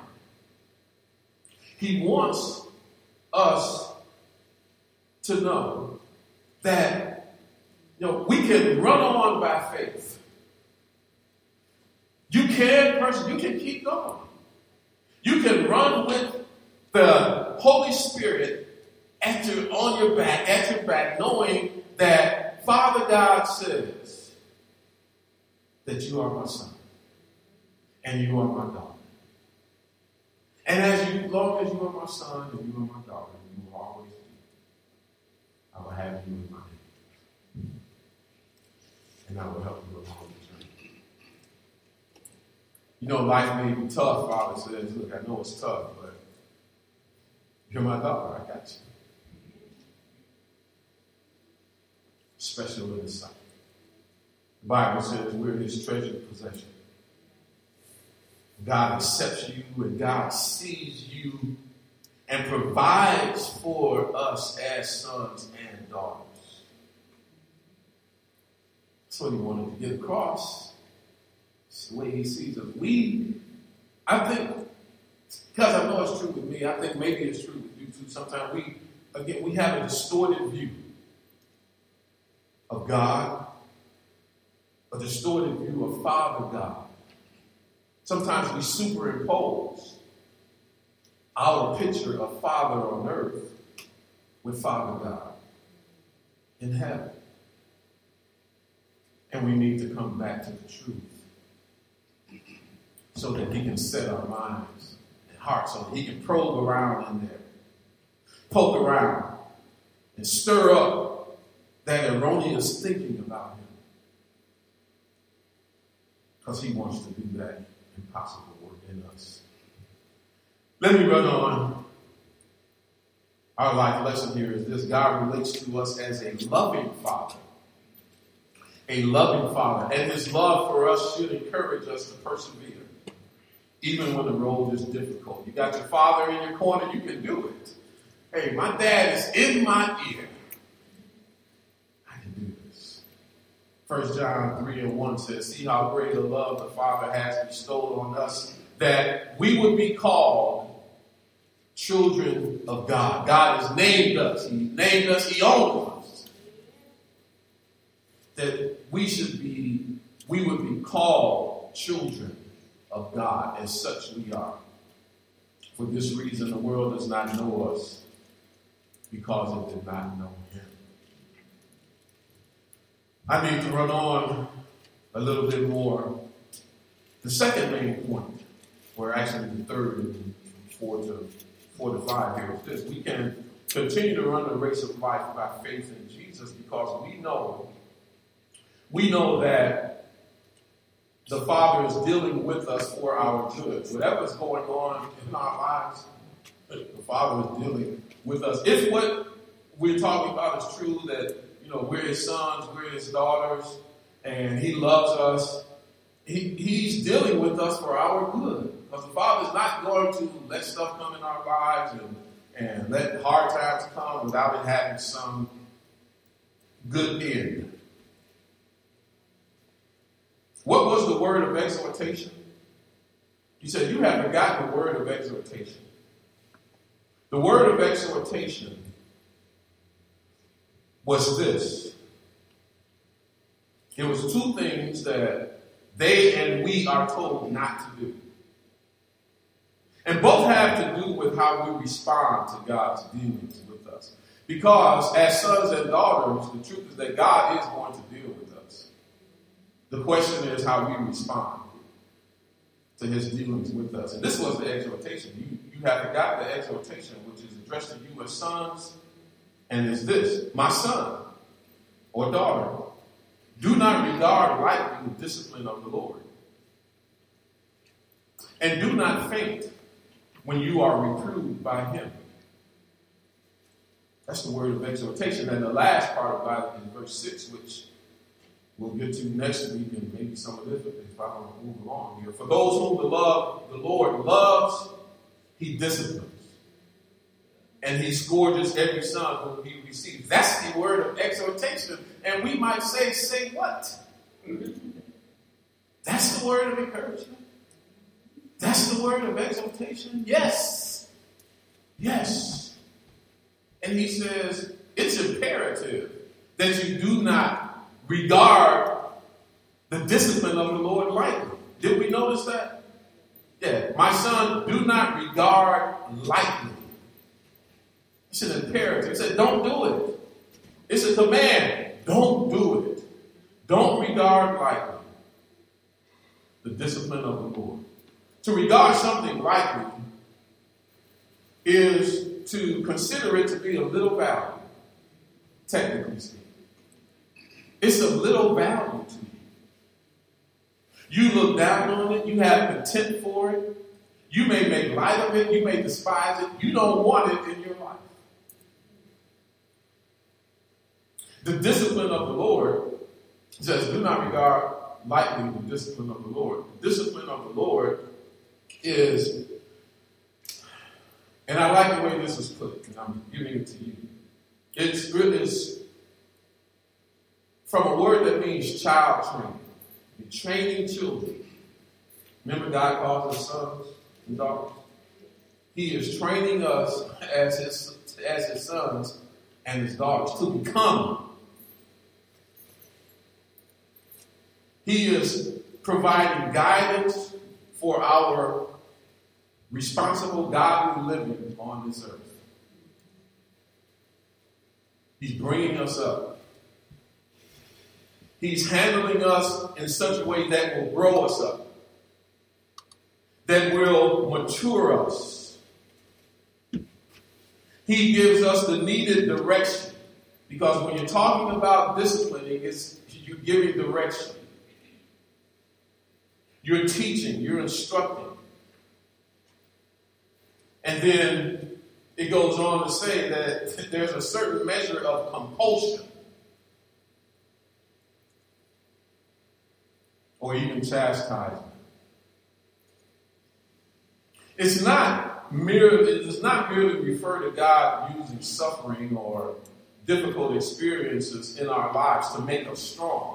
He wants us to know that we can run on by faith. You can keep going. You can run with the Holy Spirit on your back, knowing that Father God says that you are my son and you are my daughter. And as long as you are my son and you are my daughter, you will always be. I will have you in my hands. And I will help you along the journey. Life may be tough, Father says. Look, I know it's tough, but you're my daughter. I got you. Special insight. The Bible says we're his treasured possession. God accepts you and God sees you and provides for us as sons and daughters. That's what he wanted to get across. It's the way he sees us. I think, because I know it's true with me, I think maybe it's true with you too. Sometimes we have a distorted view of God, a distorted view of Father God. Sometimes we superimpose our picture of Father on earth with Father God in heaven. And we need to come back to the truth so that he can set our minds and hearts, so that he can probe around in there, poke around, and stir up that erroneous thinking about him. Because he wants to do that impossible work in us. Let me run on. Our life lesson here is this: God relates to us as a loving Father. A loving Father. And his love for us should encourage us to persevere, even when the road is difficult. You got your father in your corner, you can do it. Hey, my dad is in my ear. I can do this. 1 John 3:1 says, see how great a love the Father has bestowed on us, that we would be called children of God. God has named us. He named us. He owns us. That we would be called children of God, as such we are. For this reason, the world does not know us, because it did not know him. I need to run on a little bit more. The second main point, or actually the third and 4 to 5 here, is this: we can continue to run the race of life by faith in Jesus, because we know that the Father is dealing with us for our good. Whatever's going on in our lives, the Father is dealing with us. If what we're talking about is true, that we're his sons, we're his daughters, and he loves us, he's dealing with us for our good. Because the Father's not going to let stuff come in our lives and let hard times come without it having some good end. What was the word of exhortation? You said you have forgotten the word of exhortation. The word of exhortation was this. It was 2 things that they and we are told not to do. And both have to do with how we respond to God's dealings with us. Because as sons and daughters, the truth is that God is going to deal with us. The question is how we respond to his dealings with us. And this was the exhortation. You have forgotten the exhortation, which is addressed to you as sons, and is this: my son or daughter, do not regard lightly the discipline of the Lord. And do not faint when you are reproved by him. That's the word of exhortation. And the last part about it is verse 6, which we'll get to next week, and maybe some of this if I want to move along here. For those whom the Lord loves, he disciplines. And he scourges every son whom he receives. That's the word of exhortation. And we might say what? That's the word of encouragement. That's the word of exhortation. Yes. Yes. And he says it's imperative that you do not regard the discipline of the Lord lightly. Did we notice that? Yeah. My son, do not regard lightly. It's an imperative. He said, don't do it. It's a command. Don't do it. Don't regard lightly the discipline of the Lord. To regard something lightly is to consider it to be of little value, technically speaking. It's of little value to you. You look down on it. You have contempt for it. You may make light of it. You may despise it. You don't want it in your life. The discipline of the Lord says, do not regard lightly the discipline of the Lord. The discipline of the Lord is, and I like the way this is put, and I'm giving it to you. It's from a word that means child training. You're training children Remember, God calls us sons and daughters. He is training us as his sons and his daughters to become. He is providing guidance for our responsible, godly living on this earth. He's bringing us up. He's handling us in such a way that will grow us up, that will mature us. He gives us the needed direction, because when you're talking about disciplining, you're giving direction. You're teaching, you're instructing. And then it goes on to say that there's a certain measure of compulsion or even chastisement. It does not merely refer to God using suffering or difficult experiences in our lives to make us strong,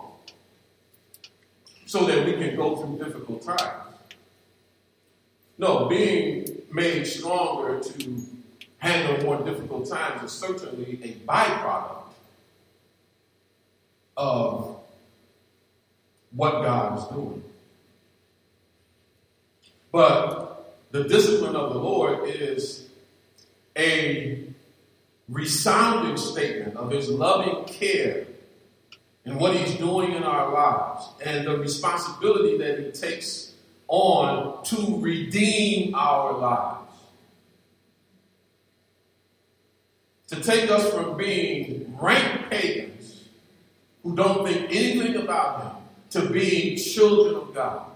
so that we can go through difficult times. No, being made stronger to handle more difficult times is certainly a byproduct of what God is doing. But the discipline of the Lord is a resounding statement of his loving care and what he's doing in our lives, and the responsibility that he takes on to redeem our lives. To take us from being rank pagans who don't think anything about him to being children of God.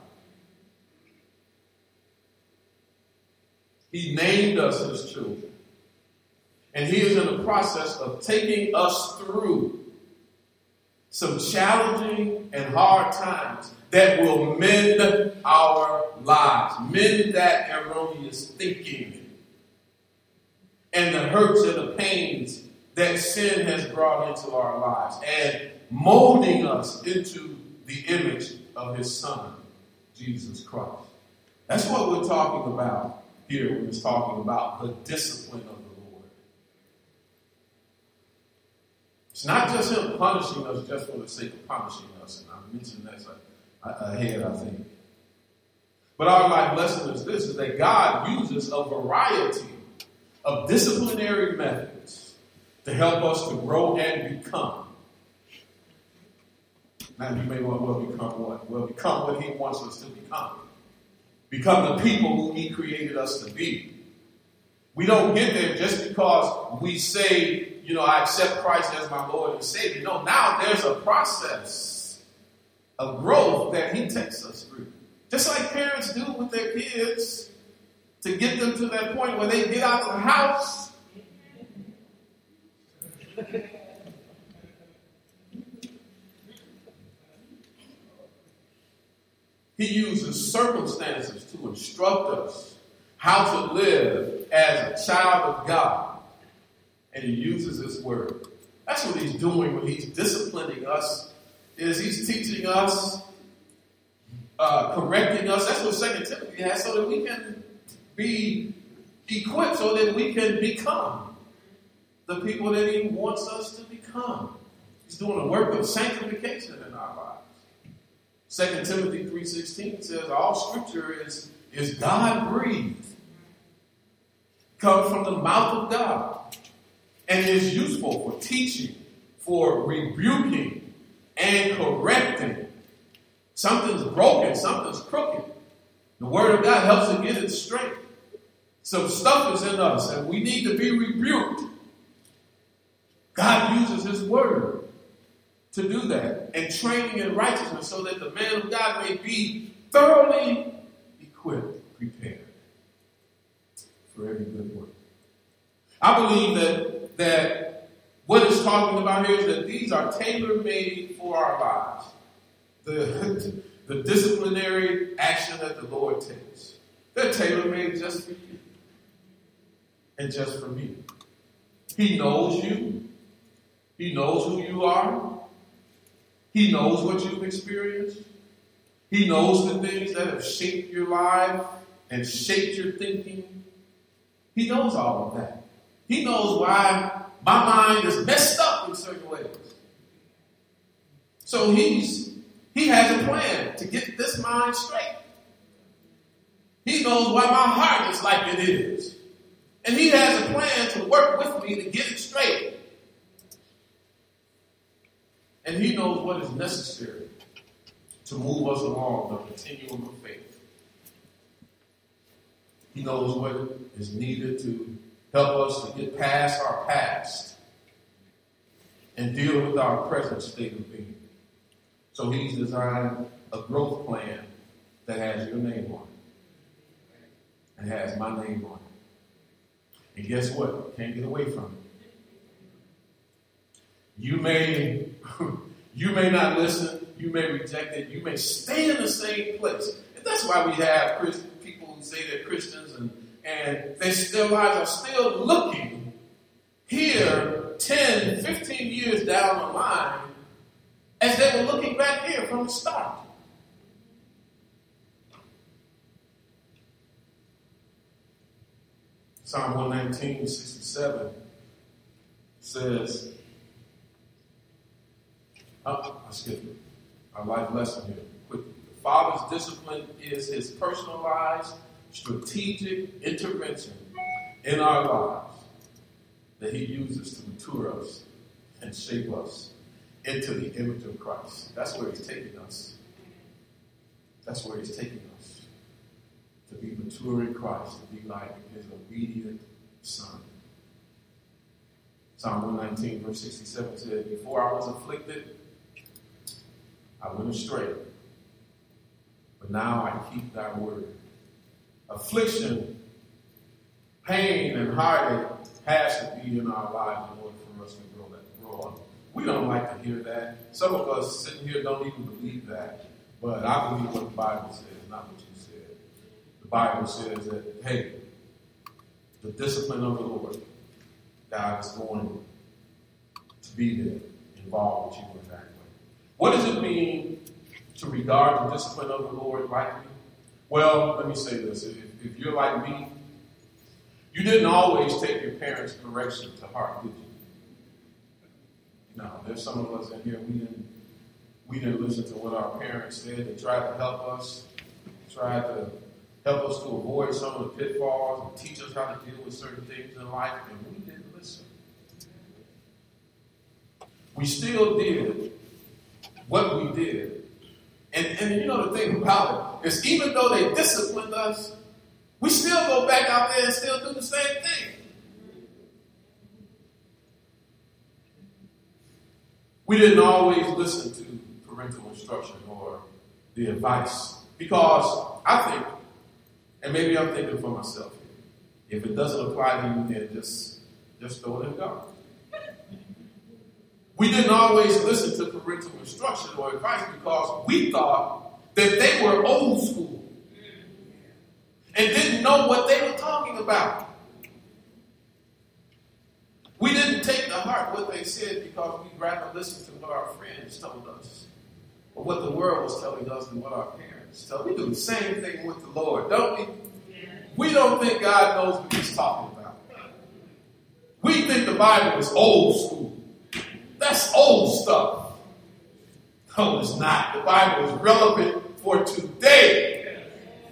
He named us his children. And he is in the process of taking us through some challenging and hard times that will mend our lives, mend that erroneous thinking and the hurts and the pains that sin has brought into our lives, and molding us into the image of his Son, Jesus Christ. That's what we're talking about here when it's talking about the discipline of the Lord. It's not just him punishing us just for the sake of punishing us, and I mentioned that ahead, I think. But our life lesson is this, is that God uses a variety of disciplinary methods to help us to grow and become. Now you may well become what? Well, become what he wants us to become. Become the people who he created us to be. We don't get there just because we say, I accept Christ as my Lord and Savior. No, now there's a process of growth that he takes us through. Just like parents do with their kids to get them to that point where they get out of the house. He uses circumstances to instruct us how to live as a child of God. And he uses his word. That's what he's doing when he's disciplining us, is he's teaching us, correcting us. That's what 2 Timothy has, so that we can be equipped, so that we can become the people that he wants us to become. He's doing a work of sanctification in our lives. 2 Timothy 3:16 says all scripture is God-breathed, comes from the mouth of God, and is useful for teaching, for rebuking, and correcting. Something's broken, something's crooked. The word of God helps to get it straight. Some stuff is in us, and we need to be rebuked. God uses his word to do that, and training in righteousness, so that the man of God may be thoroughly equipped, prepared for every good work. I believe that what it's talking about here is that these are tailor-made for our lives. The disciplinary action that the Lord takes. They're tailor-made just for you and just for me. He knows you. He knows who you are. He knows what you've experienced. He knows the things that have shaped your life and shaped your thinking. He knows all of that. He knows why my mind is messed up in certain ways. So he has a plan to get this mind straight. He knows why my heart is like it is. And he has a plan to work with me to get it straight. And he knows what is necessary to move us along the continuum of faith. He knows what is needed to help us to get past our past and deal with our present state of being. So he's designed a growth plan that has your name on it. And has my name on it. And guess what? Can't get away from it. You may not listen. You may reject it. You may stay in the same place. And that's why we have people who say they're Christians and their lives are still looking here 10, 15 years down the line as they were looking back here from the start. Psalm 119:67 says, I skipped it. Our life lesson here. The Father's discipline is his personalized, strategic intervention in our lives that he uses to mature us and shape us into the image of Christ. That's where he's taking us. That's where he's taking us. To be mature in Christ, to be like his obedient son. Psalm 119:67 says, before I was afflicted, I went astray, but now I keep thy word. Affliction, pain, and heartache has to be in our lives in order for us to grow up. We don't like to hear that. Some of us sitting here don't even believe that. But I believe what the Bible says, not what you said. The Bible says that, hey, the discipline of the Lord, God is going to be there, involved with you in that way. What does it mean to regard the discipline of the Lord lightly? Well, let me say this. If you're like me, you didn't always take your parents' correction to heart, did you? No, there's some of us in here, we didn't listen to what our parents said. They tried to help us, to avoid some of the pitfalls and teach us how to deal with certain things in life, and we didn't listen. We still did what we did. And you know the thing about it is even though they disciplined us, we still go back out there and still do the same thing. We didn't always listen to parental instruction or the advice because I think, and maybe I'm thinking for myself, if it doesn't apply to you, then just throw it in God. We didn't always listen to parental instruction or advice because we thought that they were old school and didn't know what they were talking about. We didn't take to heart what they said because we'd rather listen to what our friends told us or what the world was telling us than what our parents told us. We do the same thing with the Lord, don't we? We don't think God knows what he's talking about. We think the Bible is old school. That's old stuff. No, it's not. The Bible is relevant for today.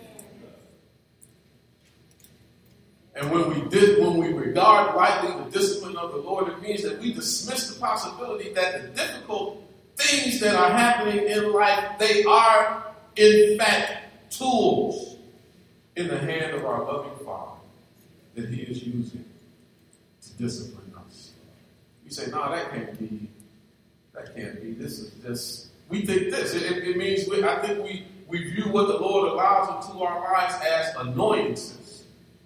And when we regard lightly the discipline of the Lord, it means that we dismiss the possibility that the difficult things that are happening in life, they are in fact tools in the hand of our loving Father that he is using to discipline us. You say, no, that can't be. This is just, we think this. It means, I think we view what the Lord allows into our lives as annoyances.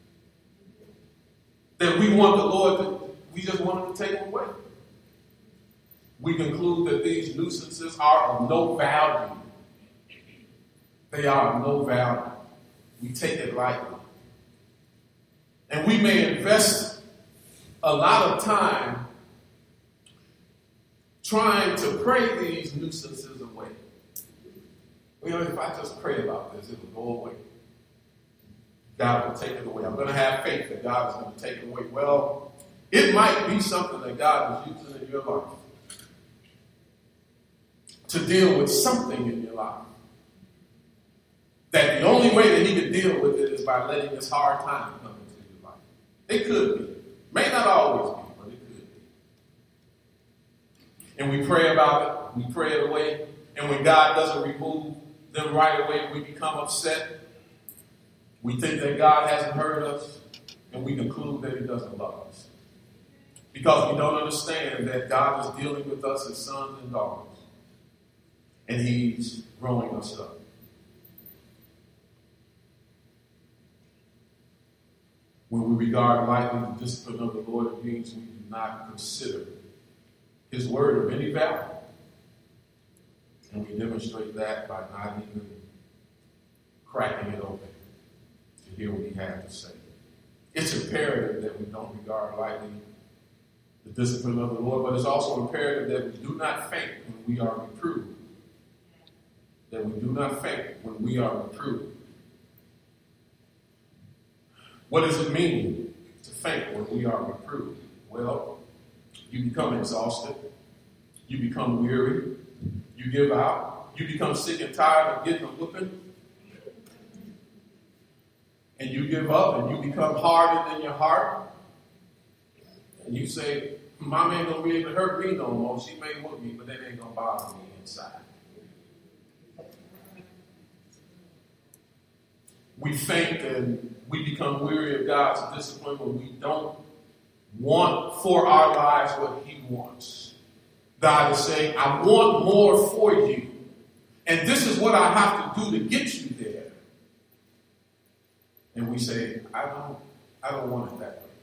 That we want the Lord we just want him to take them away. We conclude that these nuisances are of no value. They are of no value. We take it lightly. And we may invest a lot of time trying to pray these nuisances away. Well, if I just pray about this, it will go away. God will take it away. I'm going to have faith that God is going to take it away. Well, it might be something that God is using in your life to deal with something in your life. That the only way that he can deal with it is by letting this hard time come into your life. It could be. May not always be, but it could be. And we pray about it. We pray it away. And when God doesn't remove them right away, we become upset. We think that God hasn't heard us. And we conclude that he doesn't love us. Because we don't understand that God is dealing with us as sons and daughters. And he's growing us up. When we regard lightly the discipline of the Lord, it means we do not consider his word of any value. And we demonstrate that by not even cracking it open to hear what he has to say. It's imperative that we don't regard lightly the discipline of the Lord, but it's also imperative that we do not faint when we are reproved. That we do not faint when we are reproved. What does it mean to faint when we are reproved? Well, you become exhausted. You become weary. You give out. You become sick and tired of getting a whooping. And you give up and you become hardened in your heart. And you say, Mom ain't going to be able to hurt me no more. She may whoop me, but that ain't going to bother me inside. We faint and we become weary of God's discipline when we don't want for our lives what he wants. God is saying, I want more for you. And this is what I have to do to get you there. And we say, I don't want it that way.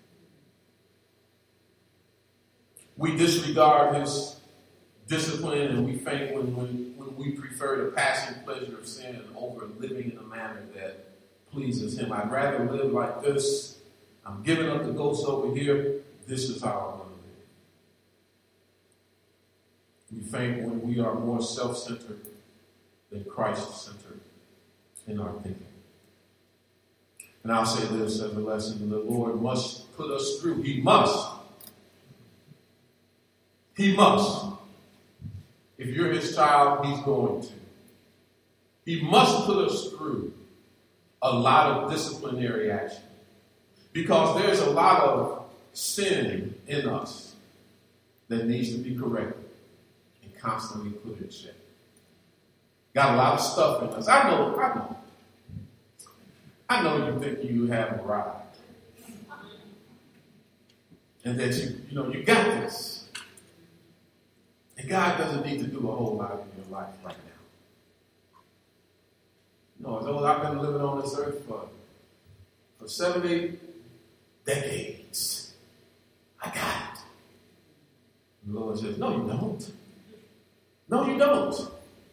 We disregard his discipline and we faint when we prefer the passing pleasure of sin over living in a manner that pleases him. I'd rather live like this. I'm giving up the ghost over here. This is how I'm going to live. We faint when we are more self-centered than Christ-centered in our thinking. And I'll say this as a lesson. The Lord must put us through. He must. He must. If you're his child, he's going to. He must put us through a lot of disciplinary action. Because there's a lot of sin in us that needs to be corrected and constantly put in check. Got a lot of stuff in us. I know you think you have arrived. And that you got this. And God doesn't need to do a whole lot in your life right now. Although I've been living on this earth for 7-8 decades. I got it. The Lord says, no, you don't. No, you don't.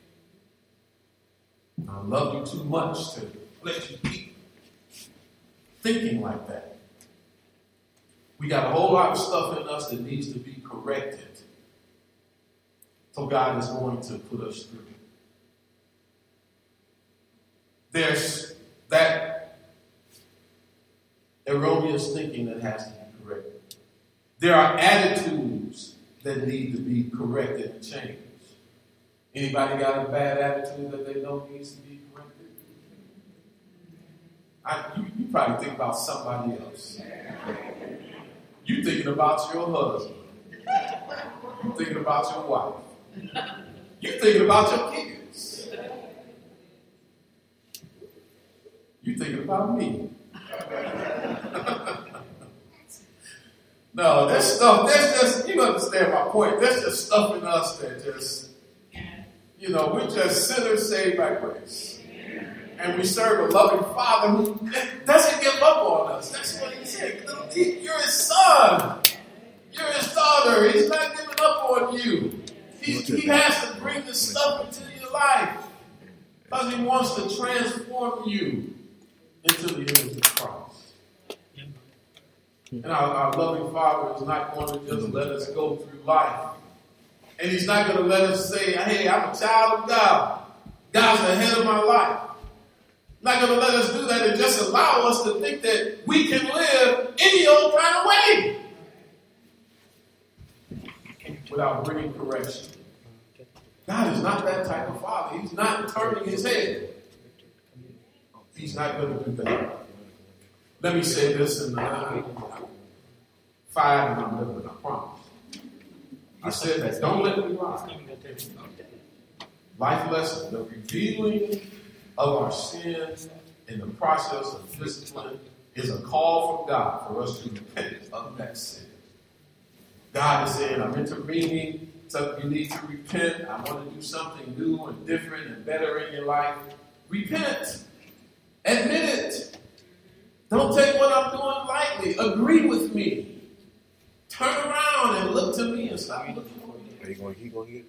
I love you too much to let you keep thinking like that. We got a whole lot of stuff in us that needs to be corrected. So God is going to put us through. There's that erroneous thinking that has to be corrected. There are attitudes that need to be corrected and changed. Anybody got a bad attitude that they know needs to be corrected? You probably think about somebody else. You thinking about your husband. You thinking about your wife. You thinking about your kids. You thinking about me. No, there's stuff, you understand my point. There's just stuff in us that just, we're just sinners saved by grace. And we serve a loving Father who doesn't give up on us. That's what he said. You're his son. You're his daughter. He's not giving up on you. He has to bring this stuff into your life because he wants to transform you into the image of Christ. And our loving Father is not going to just let us go through life. And he's not going to let us say, hey, I'm a child of God. God's the head of my life. Not going to let us do that and just allow us to think that we can live any old kind of way without bringing correction. God is not that type of father. He's not turning his head. He's not going to do that. Let me say this in 5 and I'm living, I promise. I said that. Don't let me lie. Life lesson, the revealing of our sins in the process of discipline is a call from God for us to repent of that sin. God is saying, I'm intervening. So you need to repent. I want to do something new and different and better in your life. Repent. Admit it. Don't take what I'm doing lightly. Agree with me. Turn around and look to me and stop looking for me.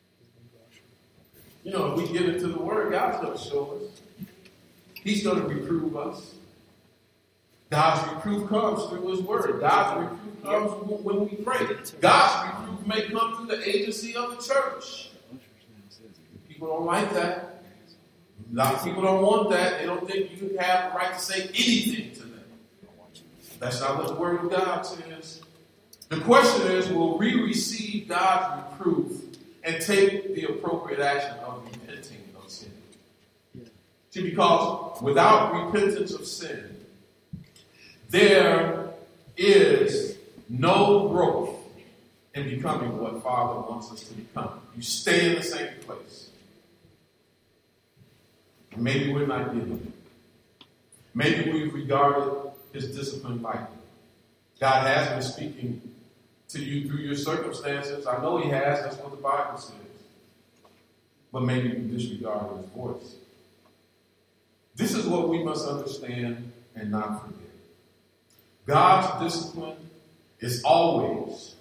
You know, if we get into the Word, God's going to show us. He's going to reprove us. God's reproof comes through His Word. God's reproof comes when we pray. God's reproof may come through the agency of the church. People don't like that. A lot of people don't want that. They don't think you have the right to say anything to them. That's not what the Word of God says. The question is, will we receive God's reproof and take the appropriate action of repenting of sin? See, because without repentance of sin, there is no growth in becoming what Father wants us to become. You stay in the same place. Maybe we're not getting it. Maybe we've regarded His discipline lightly. God has been speaking to you through your circumstances. I know He has. That's what the Bible says. But maybe you disregarded His voice. This is what we must understand and not forget. God's discipline is always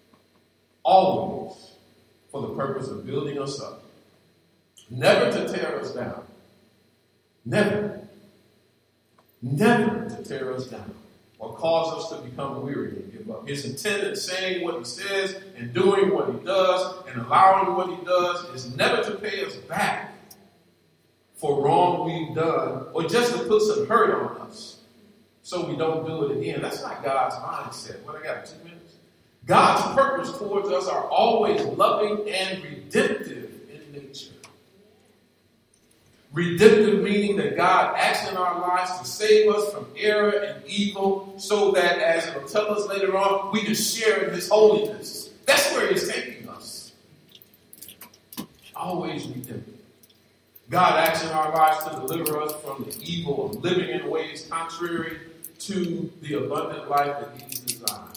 for the purpose of building us up. Never to tear us down. Never to tear us down or cause us to become weary and give up. His intent in saying what He says and doing what He does and allowing what He does is never to pay us back for wrong we've done or just to put some hurt on us so we don't do it again. That's not God's mindset. What, I got 2 minutes? God's purpose towards us are always loving and redemptive in nature. Redemptive meaning that God acts in our lives to save us from error and evil so that, as it will tell us later on, we can share in His holiness. That's where He's taking us. Always redemptive. God acts in our lives to deliver us from the evil of living in ways contrary to the abundant life that He's designed.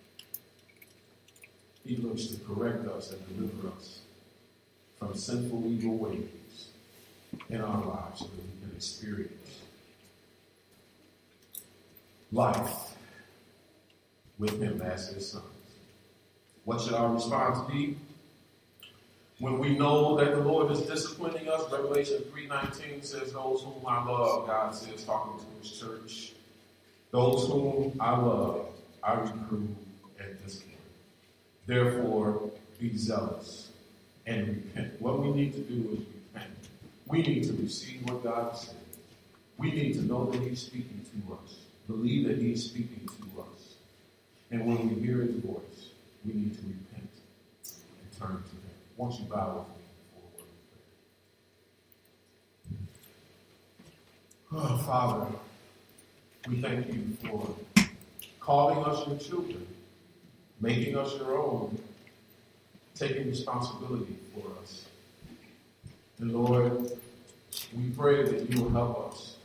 He looks to correct us and deliver us from sinful, evil ways in our lives so that we can experience life with Him as His sons. What should our response be? When we know that the Lord is disciplining us, Revelation 3:19 says, those whom I love, God says, talking to His church, those whom I love, I reprove and discipline. Therefore, be zealous and repent. What we need to do is repent. We need to receive what God says. We need to know that He's speaking to us, believe that He's speaking to us. And when we hear His voice, we need to repent and turn to Him. Won't you bow with me for a word of prayer? Oh, Father, we thank You for calling us Your children, making us Your own, taking responsibility for us. And Lord, we pray that You will help us.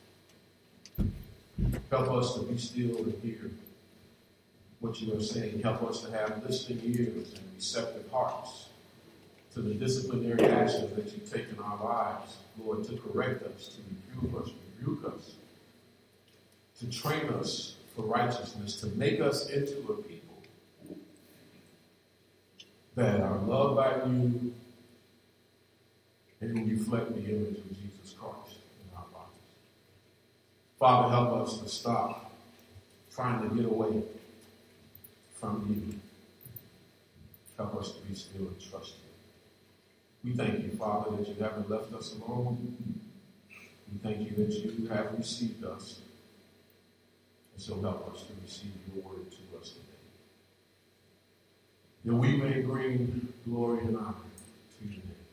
Help us to be still and hear what You are saying. Help us to have listening ears and receptive hearts to the disciplinary actions that You take in our lives, Lord, to correct us, to rebuke us, to train us for righteousness, to make us into a people that are loved by You and who reflect the image of Jesus Christ in our lives. Father, help us to stop trying to get away from You. Help us to be still and trust You. We thank you, Father, that you haven't left us alone. We thank you that you have received us. And so help us to receive your word to us today. That we may bring glory and honor to your name.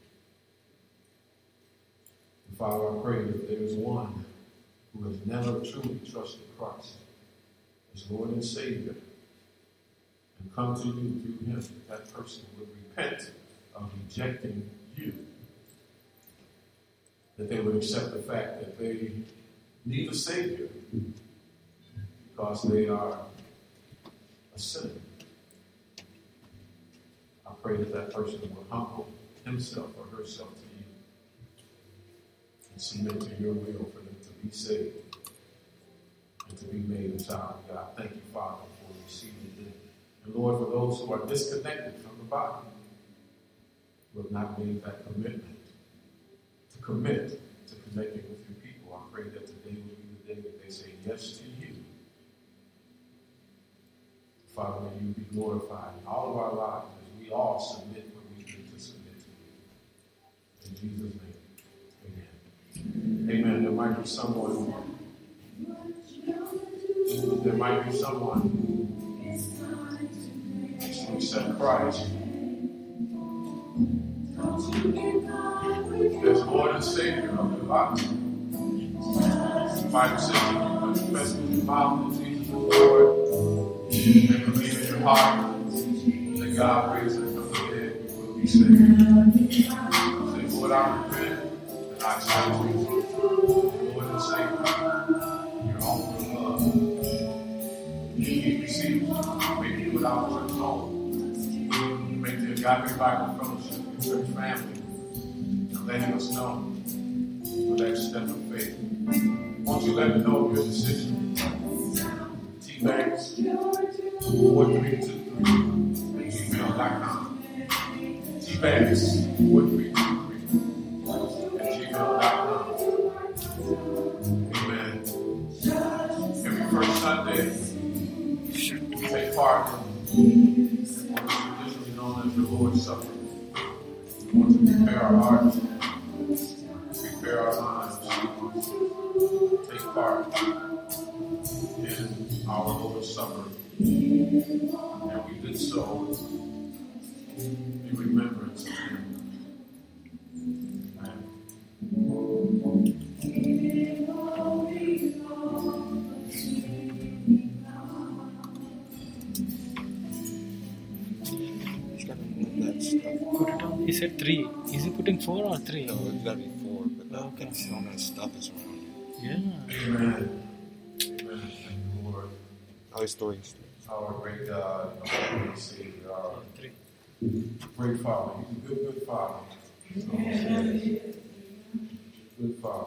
And Father, I pray that if there is one who has never truly trusted Christ as Lord and Savior and come to you through him, that person would repent of rejecting you. That they would accept the fact that they need a Savior because they are a sinner. I pray that that person will humble himself or herself to you and submit to your will for them to be saved and to be made a child of God. Thank you, Father, for receiving them. And Lord, for those who are disconnected from the body, who have not made that commitment to commit to connecting with your people, I pray that today will be the day that they say yes to you. Father, may you be glorified in all of our lives as we all submit what we need to submit to you. In Jesus' name, amen. Amen. There might be someone who needs to accept Christ as Lord and Savior of your life. The Bible says that you confess with your mouth that Jesus is Lord and believe in your heart that God raised him from the dead, you will be saved. Say, Lord, I repent and I accept you as Lord and Savior. Your own love. You receive make you without church home. Make the Agape Bible Fellowship your church family. Letting us know for that step of faith. Won't you let me know your decision? T-Banks 4323 at gmail.com. T-Banks 4323 at gmail.com. Amen. Every first Sunday, we take part in what is traditionally known as the Lord's Supper. We want to prepare our hearts, prepare our minds, take part in our Lord's Supper. And we did so in remembrance of him. Amen. Put it on. He said 3. Is he putting 4 or 3? No, it's got to be 4, but okay. So much stuff is around. Yeah. Amen. Thank you, Lord. Oh, it's 3. Our great God, our great Savior, our 3. great Father. He's a good Father. Good Father.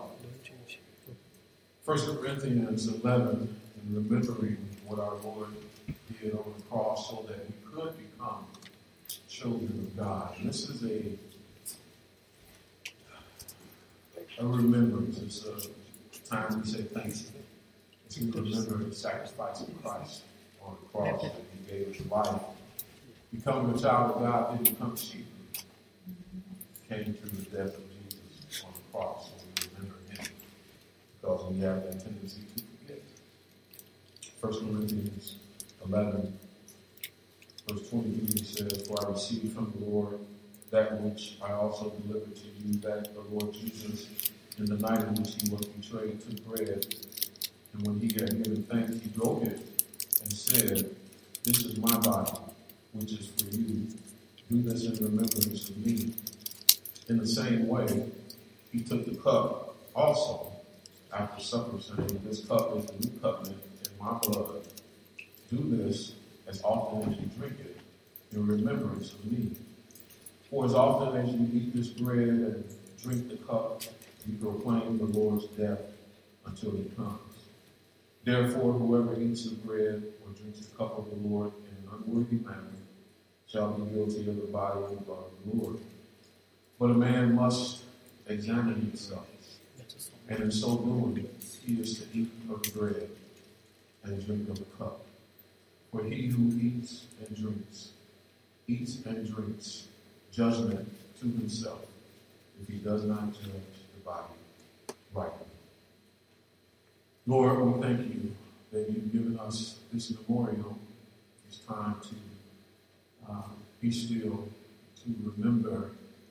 1 Corinthians 11, in remembering what our Lord did on the cross so that we could become children of God. And this is a remembrance. It's a time we say thanks to remember the sacrifice of Christ on the cross that he gave his life. Becoming a child of God didn't come cheap. It came through the death of Jesus on the cross. So we remember him because we have that tendency to forget. 1 Corinthians 11, verse 23 says, "For I received from the Lord that which I also delivered to you, that the Lord Jesus, in the night in which he was betrayed, took bread, and when he had given thanks, he broke it and said, 'This is my body, which is for you. Do this in remembrance of me.' In the same way, he took the cup also after supper, saying, 'This cup is the new covenant in my blood. Do this as often as you drink it in remembrance of me. For as often as you eat this bread and drink the cup, you proclaim the Lord's death until he comes. Therefore, whoever eats the bread or drinks the cup of the Lord in an unworthy manner shall be guilty of the body and blood of the Lord. But a man must examine himself, and in so doing, he is to eat of the bread and drink of the cup. For he who eats and drinks judgment to himself, if he does not judge the body rightly. Lord, we thank you that you've given us this memorial, this time to be still, to remember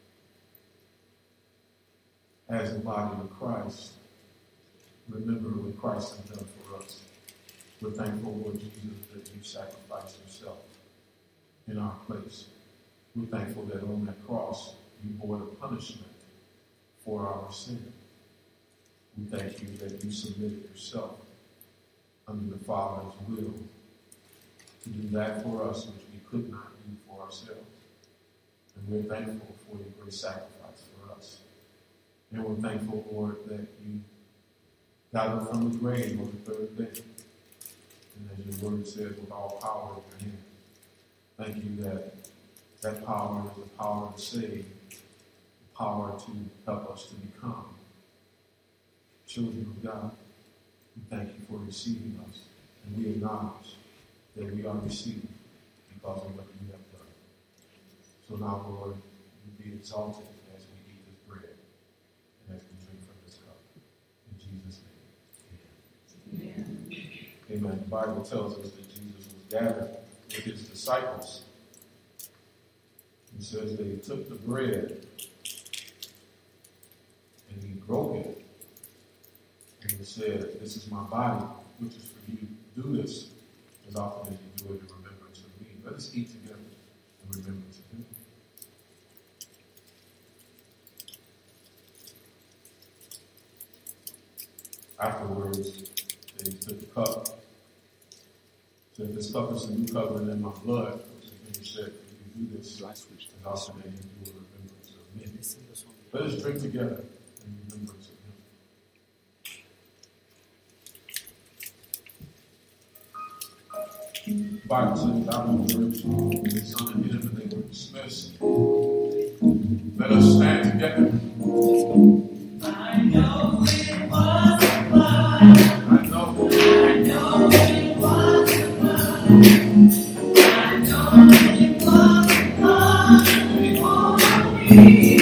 as the body of Christ, remember what Christ has done for us. We're thankful, Lord Jesus, that you sacrificed yourself in our place. We're thankful that on that cross, you bore the punishment for our sin. We thank you that you submitted yourself under the Father's will to do that for us which we could not do for ourselves. And we're thankful for your great sacrifice for us. And we're thankful, Lord, that you got up from the grave on the third day. And as your word says, with all power in your hand. Thank you that that power is the power to save, the power to help us to become children of God. We thank you for receiving us. And we acknowledge that we are received because of what you have done. So now, Lord, you be exalted as we eat this bread and as we drink from this cup. In Jesus' name. Amen. Amen. The Bible tells us that Jesus was gathered with his disciples. It says they took the bread and he broke it. And he said, "This is my body, which is for you. Do this as often as you do it in remembrance of me." Let us eat together in remembrance of him. Afterwards, they took the cup. Said, "This cup is the new covenant in my blood, which is being shed for you. Do this as often as you do in remembrance of me." Let us drink together in remembrance of him. The Bible says, "Thou hast worshiped the Son and him," and they were dismissed. Let us stand together. I know it was the blood. I know it was the blood. I know it was the blood for me.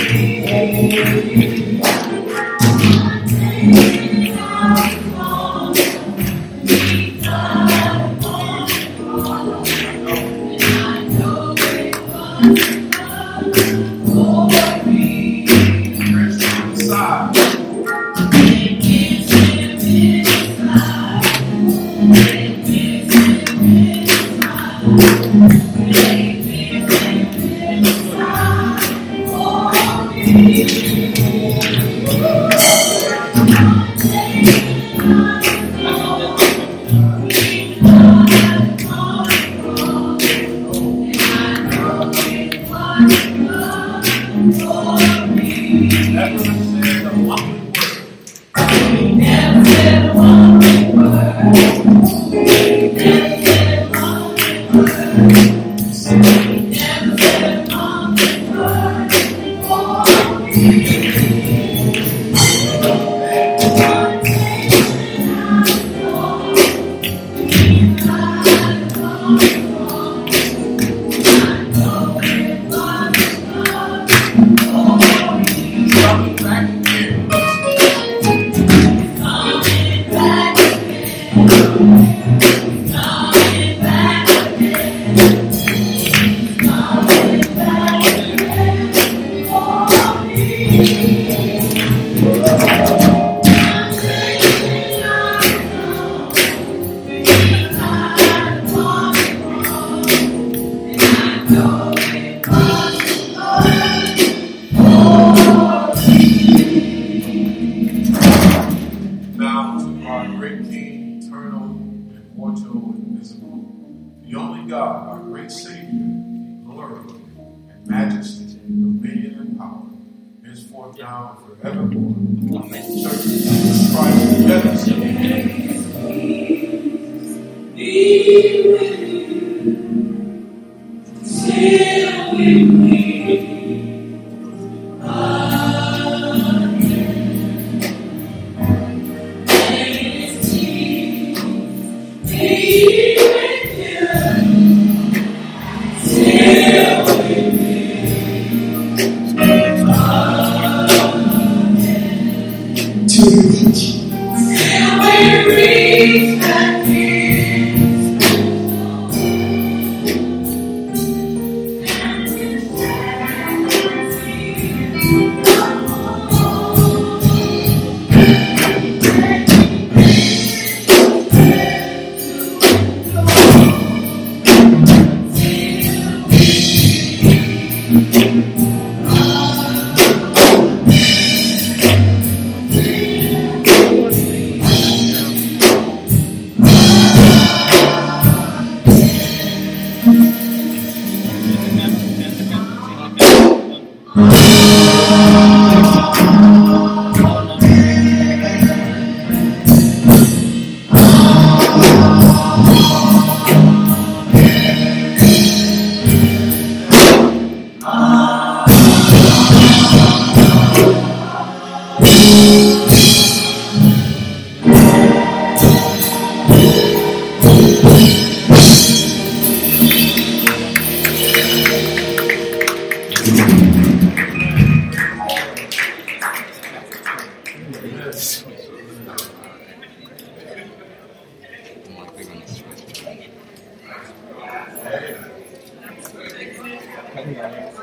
Hang on.